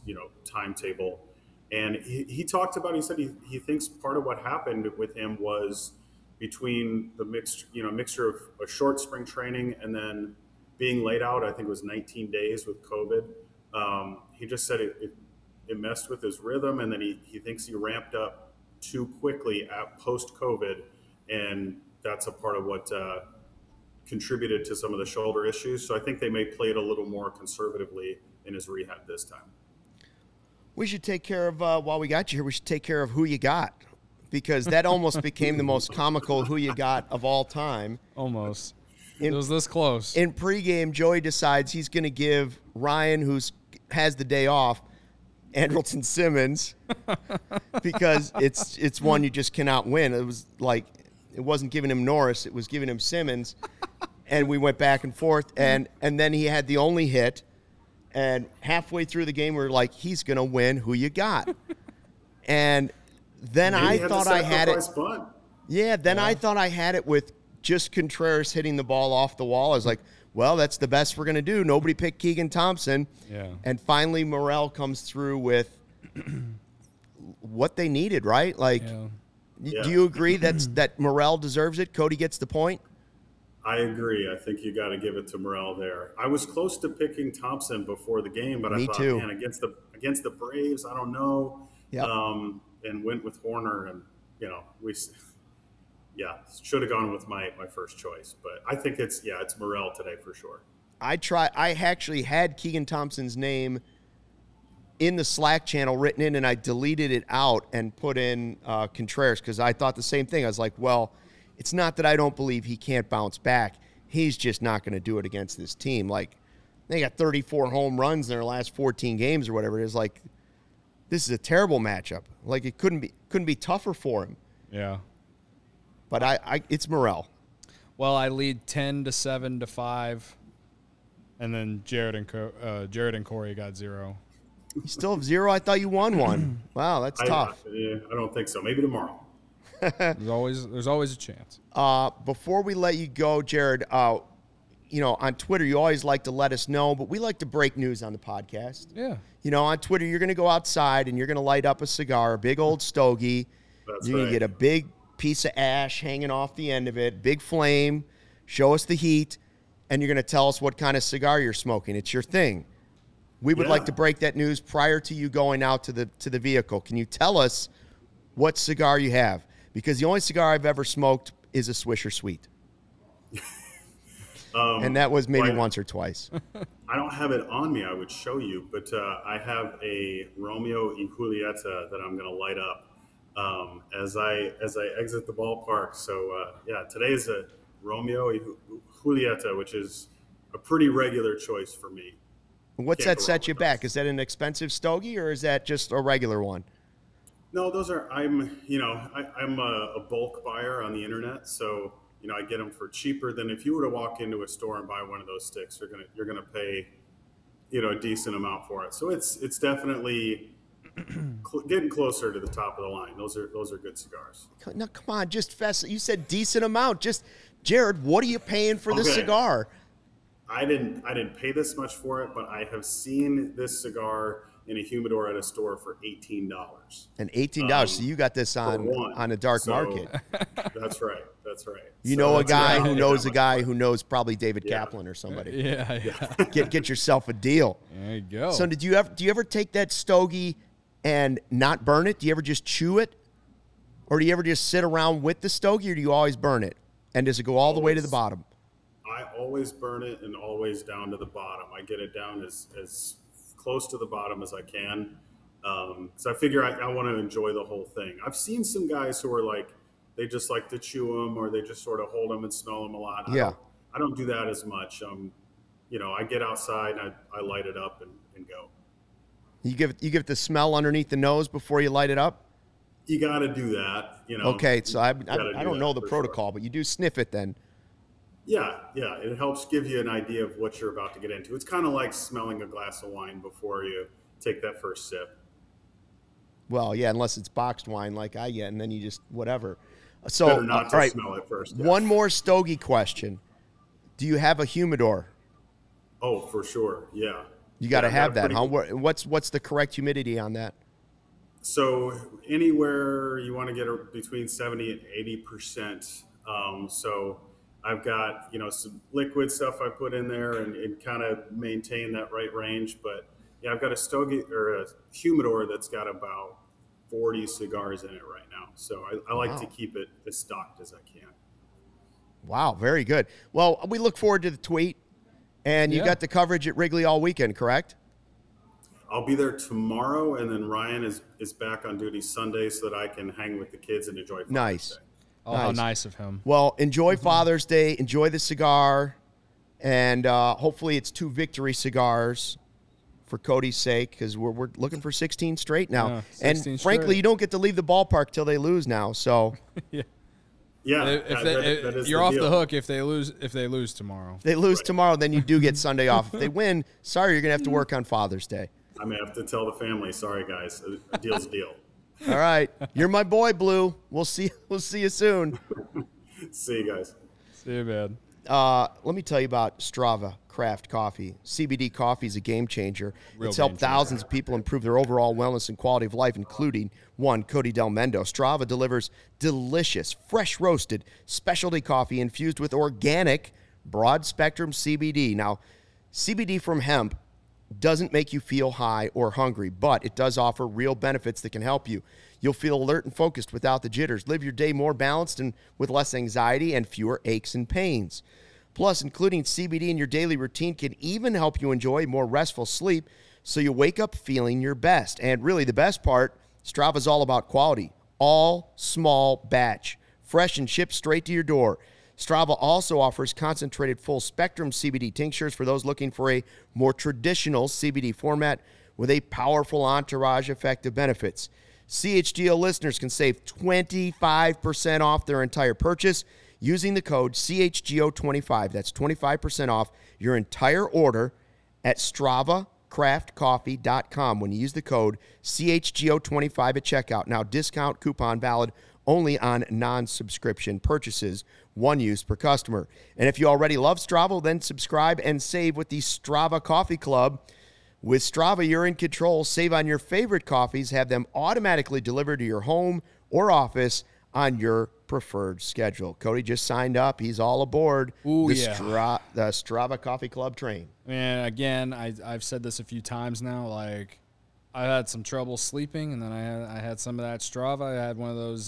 timetable. And he talked about, he said he thinks part of what happened with him was between the mixture of a short spring training and then being laid out, I think it was 19 days with COVID. He just said it messed with his rhythm, and then he thinks he ramped up too quickly at post-COVID, and that's a part of what contributed to some of the shoulder issues. So I think they may play it a little more conservatively in his rehab this time. We should take care of, while we got you here, we should take care of who you got, because that almost became the most comical who you got of all time. Almost. It was this close. In pregame, Joey decides he's going to give Ryan, who has the day off, Andrelton Simmons, because it's one you just cannot win. It was like, it wasn't giving him Norris, it was giving him Simmons, and we went back and forth, and then he had the only hit, and halfway through the game, we were like, he's going to win who you got. And then I thought I had it. Yeah, then I thought I had it with just Contreras hitting the ball off the wall. I was like, well, that's the best we're going to do. Nobody picked Keegan Thompson. Yeah. And finally, Morel comes through with what they needed, right? Like, do you agree that Morel deserves it? Cody gets the point? I agree. I think you got to give it to Morel there. I was close to picking Thompson before the game, but I thought, man, against the Braves, I don't know. Yep. And went with Horner, and should have gone with my first choice. But I think it's Morel today for sure. I actually had Keegan Thompson's name in the Slack channel written in, and I deleted it out and put in Contreras, because I thought the same thing. I was like, well, it's not that I don't believe he can't bounce back. He's just not going to do it against this team. Like, they got 34 home runs in their last 14 games or whatever it is. Like, this is a terrible matchup. Like, it couldn't be tougher for him. Yeah. But it's Morel. Well, I lead 10-7-5, and then Jared and Corey got 0. You still have 0? I thought you won 1. Wow, that's tough. I don't think so. Maybe tomorrow. There's always a chance. Before we let you go, Jared, on Twitter, you always like to let us know, but we like to break news on the podcast. Yeah. On Twitter, you're going to go outside and you're going to light up a cigar, a big old stogie. You're going to get a big piece of ash hanging off the end of it, big flame, show us the heat, and you're going to tell us what kind of cigar you're smoking. It's your thing. We would like to break that news prior to you going out to the vehicle. Can you tell us what cigar you have? Because the only cigar I've ever smoked is a Swisher Sweet. And that was maybe once or twice. I don't have it on me. I would show you, but I have a Romeo y Julieta that I'm going to light up as I exit the ballpark. So today is a Romeo y Julieta, which is a pretty regular choice for me. What's that set you back? Is that an expensive stogie, or is that just a regular one? No, those are. I'm a bulk buyer on the internet, so I get them for cheaper than if you were to walk into a store and buy one of those sticks. You're gonna pay, a decent amount for it. So it's definitely getting closer to the top of the line. Those are good cigars. Now come on, just fess. You said decent amount. Just Jared, what are you paying for this cigar? I didn't pay this much for it, but I have seen this cigar in a humidor at a store for $18. And $18. So you got this on a dark market. That's right. You know a guy who knows a guy who knows probably David Kaplan or somebody. Yeah. Get yourself a deal. There you go. So do you ever take that stogie and not burn it? Do you ever just chew it? Or do you ever just sit around with the stogie, or do you always burn it? And does it go all the way to the bottom? I always burn it and always down to the bottom. I get it down as close to the bottom as I can, because I figure I want to enjoy the whole thing. I've seen some guys who are like, they just like to chew them, or they just sort of hold them and smell them a lot. I don't do that as much. I get outside and I light it up and go. You give it the smell underneath the nose before you light it up? You got to do that. Okay, so I don't know the protocol, but you do sniff it then. Yeah, it helps give you an idea of what you're about to get into. It's kind of like smelling a glass of wine before you take that first sip. Well, yeah, unless it's boxed wine like I get, and then you just whatever. So, better not to smell it first. Yeah. One more stogie question. Do you have a humidor? Oh, for sure, yeah. You got to have that, huh? What's the correct humidity on that? So anywhere you want to get between 70 and 80%. So I've got, some liquid stuff I put in there and kind of maintain that right range. But yeah, I've got a stogie or a humidor that's got about 40 cigars in it right now. So I like to keep it as stocked as I can. Wow, very good. Well, we look forward to the tweet. And you got the coverage at Wrigley all weekend, correct? I'll be there tomorrow, and then Ryan is back on duty Sunday so that I can hang with the kids and enjoy Father's Day. Oh, nice. How nice of him. Well, enjoy Father's Day. Enjoy the cigar. And hopefully it's 2 victory cigars for Cody's sake, because we're looking for 16 straight now. Yeah, and 16 frankly, straight. you don't get to leave the ballpark till they lose now. So Yeah, that is you're off the hook if they lose. If they lose tomorrow, if they lose tomorrow, then you do get Sunday off. If they win, sorry, you're gonna have to work on Father's Day. I'm gonna have to tell the family, sorry guys, a deal's a deal. All right, you're my boy, Blue. We'll see you soon. See you guys. See you, man. Let me tell you about Strava Craft Coffee. CBD coffee is a game changer. Real It's helped game changer. thousands of people improve their overall wellness and quality of life, including one, Cody Del Mendo. Strava delivers delicious, fresh roasted specialty coffee infused with organic, broad-spectrum CBD. Now, CBD from hemp doesn't make you feel high or hungry, but it does offer real benefits that can help you. You'll feel alert and focused without the jitters. Live your day more balanced and with less anxiety and fewer aches and pains. Plus, including CBD in your daily routine can even help you enjoy more restful sleep so you wake up feeling your best. And really, the best part, Strava's all about quality. All small batch, fresh and shipped straight to your door. Strava also offers concentrated full-spectrum CBD tinctures for those looking for a more traditional CBD format with a powerful entourage effect of benefits. CHGO listeners can save 25% off their entire purchase using the code CHGO25. That's 25% off your entire order at StravaCraftCoffee.com when you use the code CHGO25 at checkout. Now, discount coupon valid only on non-subscription purchases, one use per customer. And if you already love Strava, then subscribe and save with the Strava Coffee Club. With Strava, you're in control. Save on your favorite coffees. Have them automatically delivered to your home or office on your preferred schedule. Cody just signed up. He's all aboard the Strava Coffee Club train. Man, again, I've said this a few times now. Like, I had some trouble sleeping, and then I had some of that Strava. I had one of those,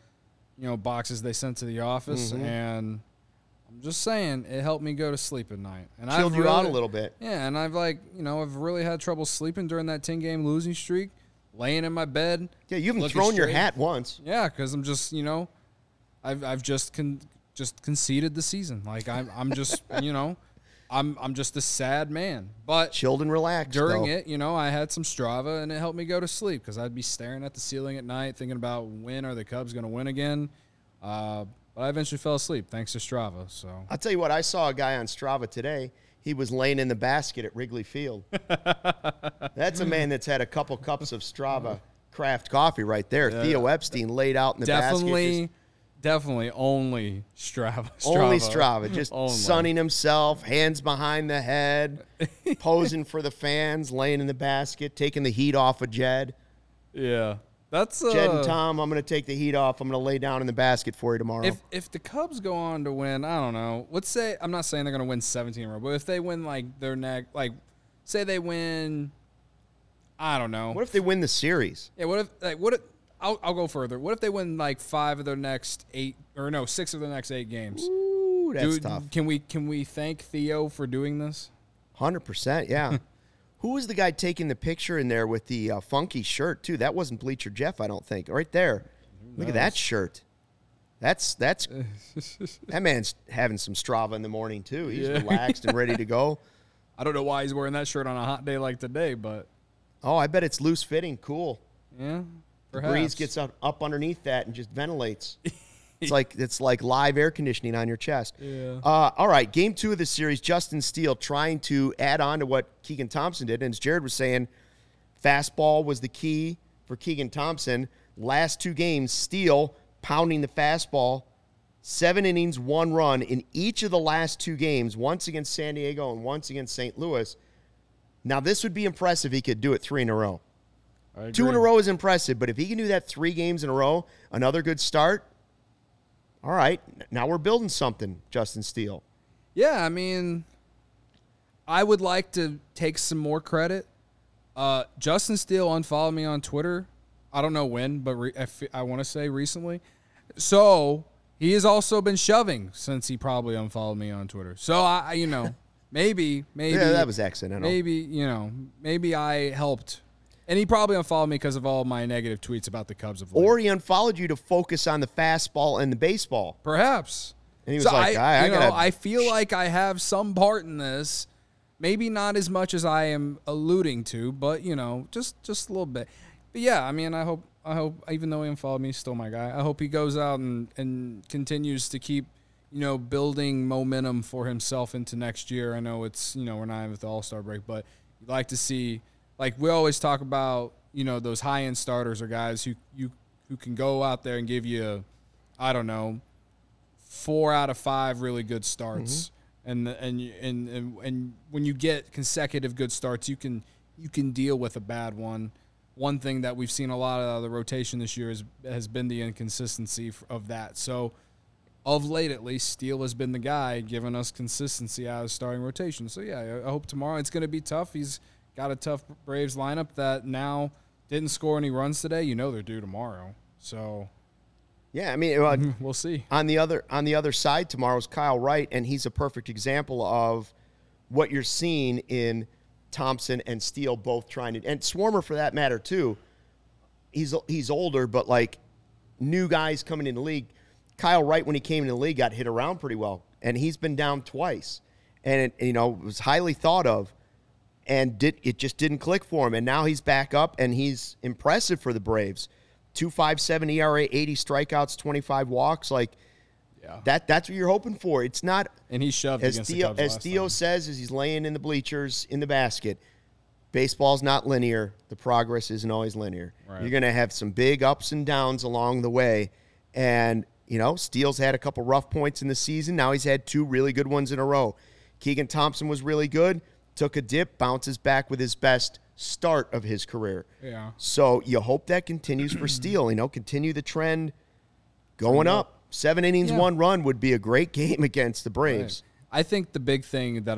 boxes they sent to the office, and I'm just saying, it helped me go to sleep at night. And Chilled you out a little bit. Yeah, and I've really had trouble sleeping during that 10-game losing streak, laying in my bed. Yeah, you haven't thrown your hat once. Yeah, because I'm just, I've just conceded the season. Like, I'm just, I'm just a sad man. But chilled and relaxed during though. it, I had some Strava, and it helped me go to sleep because I'd be staring at the ceiling at night thinking about when are the Cubs going to win again. But I eventually fell asleep thanks to Strava. So I'll tell you what, I saw a guy on Strava today. He was laying in the basket at Wrigley Field. That's a man that's had a couple cups of Strava craft coffee right there. Yeah. Theo Epstein laid out in the basket. Definitely only Strava. Only Strava. Just only. sunning himself, hands behind the head, posing for the fans, laying in the basket, taking the heat off of Jed. Yeah. That's Jed and Tom, I'm going to take the heat off. I'm going to lay down in the basket for you tomorrow. If the Cubs go on to win, I don't know. Let's say, I'm not saying they're going to win 17 in a row, but if they win their next, say they win, I don't know. What if they win the series? Yeah. What if I'll go further. What if they win 5 of their next 8, or no, 6 of their next 8 games? Ooh, that's tough. Can we thank Theo for doing this? 100%, yeah. Who was the guy taking the picture in there with the funky shirt, too? That wasn't Bleacher Jeff, I don't think. Right there. Look at that shirt. That's that man's having some Strava in the morning, too. He's relaxed and ready to go. I don't know why he's wearing that shirt on a hot day like today, but... Oh, I bet it's loose fitting. Cool. Yeah, perhaps. The breeze gets up underneath that and just ventilates. It's like live air conditioning on your chest. Yeah. All right, game 2 of the series, Justin Steele trying to add on to what Keegan Thompson did. And as Jared was saying, fastball was the key for Keegan Thompson. Last 2 games, Steele pounding the fastball, 7 innings, 1 run in each of the last 2 games, once against San Diego and once against St. Louis. Now, this would be impressive if he could do it 3 in a row. I 2 in a agree. row is impressive, but if he can do that 3 games in a row, another good start, all right, now we're building something, Justin Steele. Yeah, I mean, I would like to take some more credit. Justin Steele unfollowed me on Twitter. I don't know when, but I want to say recently. So he has also been shoving since he probably unfollowed me on Twitter. So maybe Yeah, that was accidental. Maybe I helped. And he probably unfollowed me because of all my negative tweets about the Cubs of late. Or he unfollowed you to focus on the fastball and the baseball. Perhaps. And he was like, I feel like I have some part in this. Maybe not as much as I am alluding to, but just a little bit. But yeah, I mean, I hope even though he unfollowed me, he's still my guy. I hope he goes out and continues to keep, building momentum for himself into next year. I know it's, we're not with the All-Star break, but you'd like to see, like we always talk about, those high-end starters are guys who can go out there and give you, 4 out of 5 really good starts. Mm-hmm. And when you get consecutive good starts, you can deal with a bad one. One thing that we've seen a lot of the rotation this year has been the inconsistency of that. So, of late at least, Steele has been the guy giving us consistency out of the starting rotation. So, yeah, I hope tomorrow it's going to be tough. He's got a tough Braves lineup that now didn't score any runs today. They're due tomorrow. So, yeah, I mean, we'll see. On the other side tomorrow is Kyle Wright, and he's a perfect example of what you're seeing in Thompson and Steele both trying to, and Swarmer for that matter too. He's older, but like new guys coming in the league. Kyle Wright, when he came in the league, got hit around pretty well, and he's been down twice, and it was highly thought of, and it just didn't click for him, and now he's back up, and he's impressive for the Braves. 2.57 ERA, 80 strikeouts, 25 walks, that's what you're hoping for. It's not, and he shoved against the Cubs last Theo time. says as he's laying in the bleachers in the basket, baseball's not linear. The progress isn't always linear. Right. You're going to have some big ups and downs along the way. And, Steele's had a couple rough points in the season. Now he's had 2 really good ones in a row. Keegan Thompson was really good, took a dip, bounces back with his best start of his career. Yeah. So you hope that continues for Steele. Continue the trend going up. 7 innings, 1 run would be a great game against the Braves. Right. I think the big thing that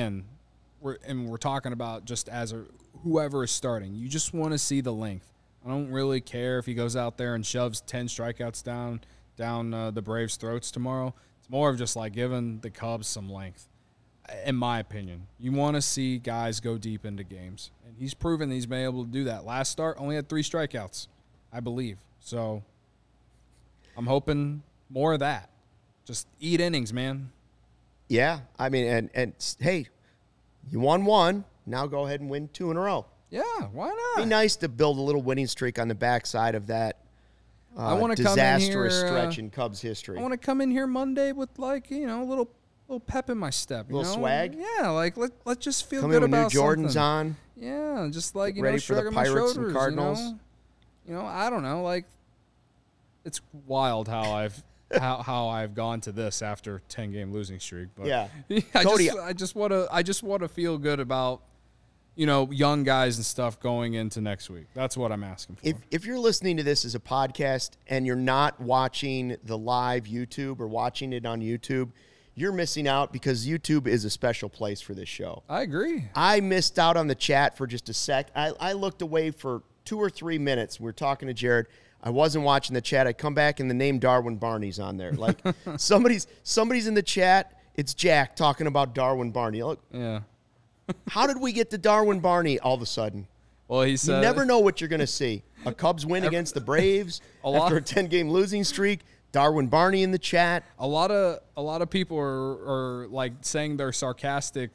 we're talking about just as whoever is starting, you just want to see the length. I don't really care if he goes out there and shoves 10 strikeouts down the Braves' throats tomorrow. It's more of just like giving the Cubs some length, in my opinion. You want to see guys go deep into games, and he's proven he's been able to do that. Last start only had 3 strikeouts, I believe. So I'm hoping more of that. Just eat innings, man. Yeah, I mean, and hey, you won 1. Now go ahead and win 2 in a row. Yeah, why not? Be nice to build a little winning streak on the backside of that I want to disastrous come in here, stretch in Cubs history. I want to come in here Monday with a little pep in my step. Little swag? Yeah, let's just feel Come good in with about new Jordans something. on. Yeah, just ready for the shrugging my Pirates and shoulders, Cardinals. I don't know. It's wild how I've gone to this after 10-game losing streak. But Yeah. Cody, I just want to feel good about young guys and stuff going into next week. That's what I'm asking for. If you're listening to this as a podcast and you're not watching the live YouTube or watching it on YouTube, you're missing out because YouTube is a special place for this show. I agree. I missed out on the chat for just a sec. I looked away for 2 or 3 minutes. We're talking to Jared. I wasn't watching the chat. I come back and the name Darwin Barney's on there. Like somebody's in the chat. It's Jack talking about Darwin Barney. Look, Yeah. how did we get to Darwin Barney all of a sudden? Well, he You said never know what you're going to see. A Cubs win against the Braves after a 10-game losing streak. Darwin Barney in the chat. a lot of people are like saying they're sarcastic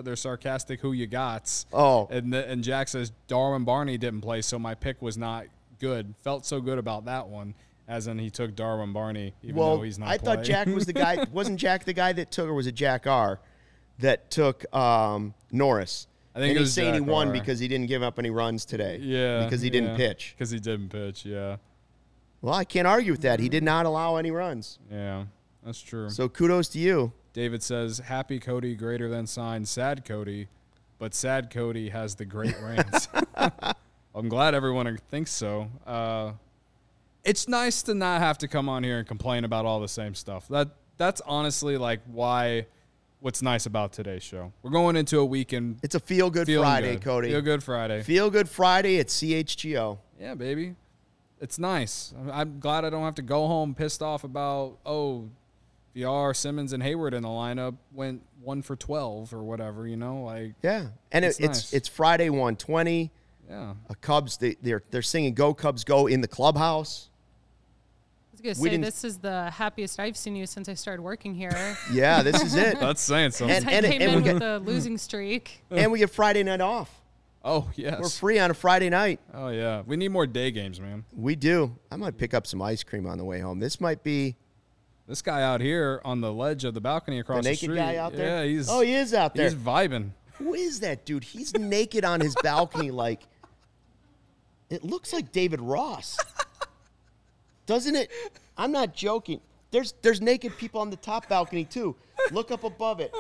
who you gots. Oh. And Jack says Darwin Barney didn't play, so my pick was not good. Felt so good about that one, as in he took Darwin Barney, even though he's not I playing. thought Jack was the guy. Wasn't Jack the guy that took, or was it Jack R. that took Norris? I think and it he's was saying he Jack won R. because he didn't give up any runs today. Yeah. Because he didn't pitch. Because he didn't pitch, yeah. Well, I can't argue with that. He did not allow any runs. Yeah, that's true. So kudos to you. David says, happy Cody greater than signed sad Cody, but sad Cody has the great reigns. I'm glad everyone thinks so. It's nice to not have to come on here and complain about all the same stuff. That's honestly like what's nice about today's show. We're going into a weekend. It's a feel-good Friday, good. Cody. Feel-good Friday. Feel-good Friday at CHGO. Yeah, baby. It's nice. I'm glad I don't have to go home pissed off about, VR, Simmons, and Hayward in the lineup went 1 for 12 or whatever, like. Yeah, and nice. it's Friday 1:20. Yeah. Cubs, they're singing "Go Cubs Go" in the clubhouse. I was going to say, this is the happiest I've seen you since I started working here. Yeah, this is it. That's saying something. I came in with a losing streak. And we get Friday night off. Oh, yes. We're free on a Friday night. Oh, yeah. We need more day games, man. We do. I might pick up some ice cream on the way home. This might be... This guy out here on the ledge of the balcony across the street. The naked guy out there? Yeah, he is out there. He's vibing. Who is that dude? He's naked on his balcony like... It looks like David Ross. Doesn't it? I'm not joking. There's naked people on the top balcony, too. Look up above it.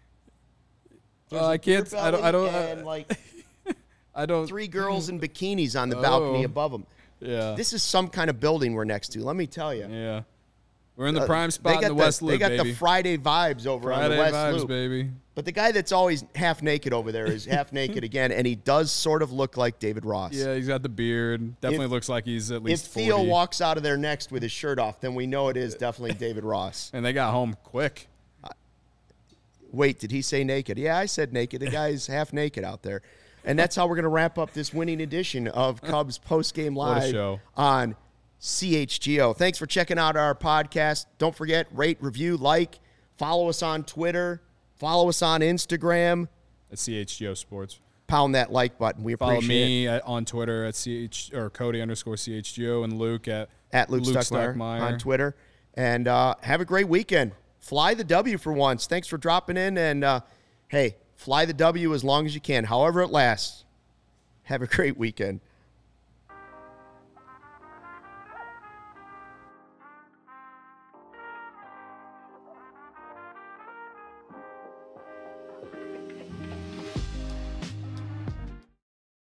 I can't... I don't... And like... I don't. 3 girls in bikinis on the balcony above them. Yeah. This is some kind of building we're next to. Let me tell you. Yeah. We're in the prime spot in the West Loop, They got baby. the Friday vibes over on the West Friday vibes, Loop. baby. But the guy that's always half naked over there is half naked again, and he does sort of look like David Ross. Yeah, he's got the beard. Definitely looks like he's at least 40. If Theo walks out of there next with his shirt off, then we know it is definitely David Ross. And they got home quick. Wait, did he say naked? Yeah, I said naked. The guy's half naked out there. And that's how we're going to wrap up this winning edition of Cubs Postgame Live on CHGO. Thanks for checking out our podcast. Don't forget, rate, review, like, follow us on Twitter, follow us on Instagram. At CHGO Sports. Pound that like button. We appreciate it. Follow me on Twitter at Cody_CHGO and Luke at Luke Stuckmeyer on Twitter. And have a great weekend. Fly the W for once. Thanks for dropping in. And, hey, fly the W as long as you can, however it lasts. Have a great weekend.